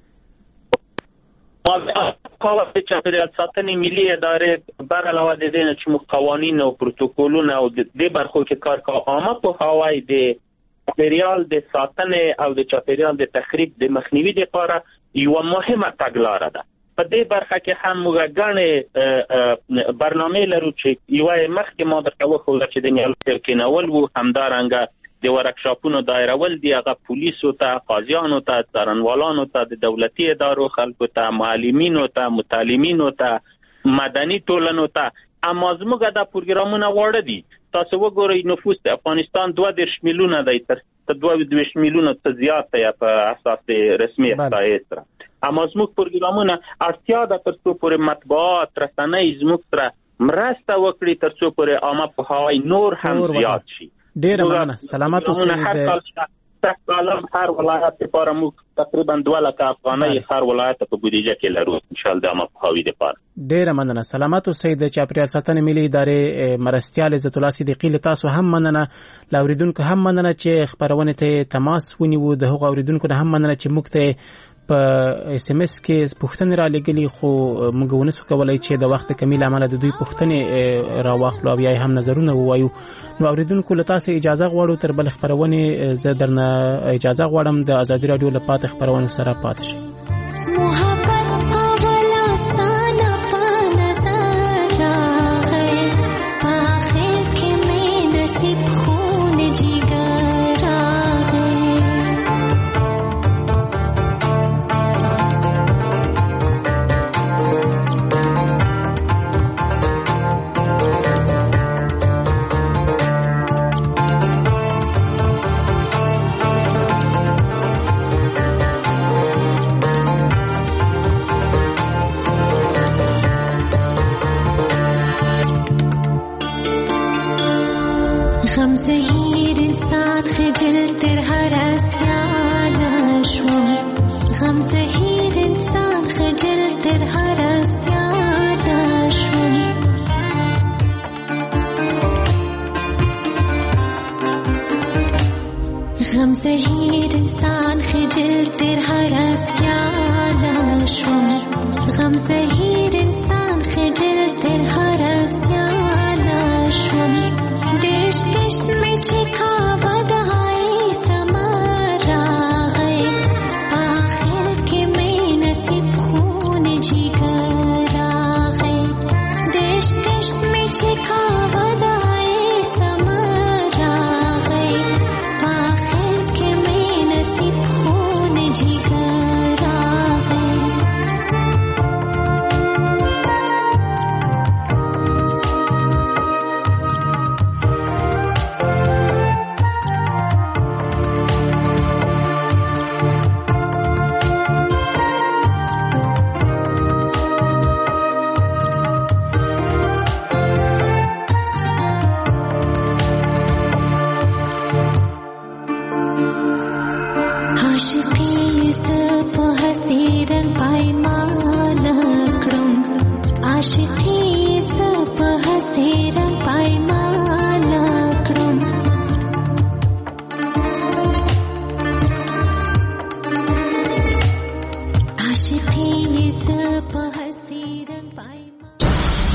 N: قوه د چاپیریال ساتنې ملي ادارې بر علاوه د دې نه چې موږ قوانین او پروتوکولونه او د دې برخو کې کار کوو، عامه پوهاوی د چاپیریال د ساتنې او د چاپیریال د تخریب د مخنیوي لپاره یوه مهمه تګلاره ده. په دې برخه کې هم موږ ګڼې برنامې لرو چې یوه مخکې ما درته وښوده چې د نیالګیو کینول وو، همدارنګه د ورکشاپونو دایرول دي، هغه پولیسو ته، قاضیانو ته، څارنوالانو ته، د دولتي ادارو خلکو ته، معلمینو ته، متعلمینو ته، مدني ټولنو ته. اما زموږ دا پروګرامونه واړه دي. تاسو وګورئ نفوس د افغانستان دوه دېرش میلیونه دی، تر دوه دېرش میلیونه څه زیات دی په اساس رسمي احصایې سره. اما زموږ پروګرامونه اړتیا ده تر څو پورې مطبوعات رسنۍ زموږ سره مرسته وکړي، تر څو پورې عامه پوهاوی نور هم زیات شي.
A: ډېره مننه. سلامت اوسئ.
N: هر ولایت لپاره موږ تقریبا دوه لکه افغانۍ هر ولایت په بودیجه کې لرو انشاءالله د عامه پوهاوي لپاره.
A: ډېره مننه. سلامت اوسئ. د چاپیریال ساتنې ملي ادارې مرستیال عزت الله صدیقي له تاسو هم مننه، له اورېدونکو هم مننه چې خپرونې ته تماس ونیو، د هغو اورېدونکو نه هم مننه چې موږ ته په اس ام اس کې پوښتنې را لګلې، خو موږ ونسو کولای چې د وخت کمی له امله د دوی پوښتنې راواخلو او یا هم نظرونه ووایو. نو اورېدونکو له تاسو اجازه غواړو تر بل خپرونې زه درنه اجازه غواړم د ازادي راډیو له پاتې خپرونو سره پاتې شئ.
O: Chica He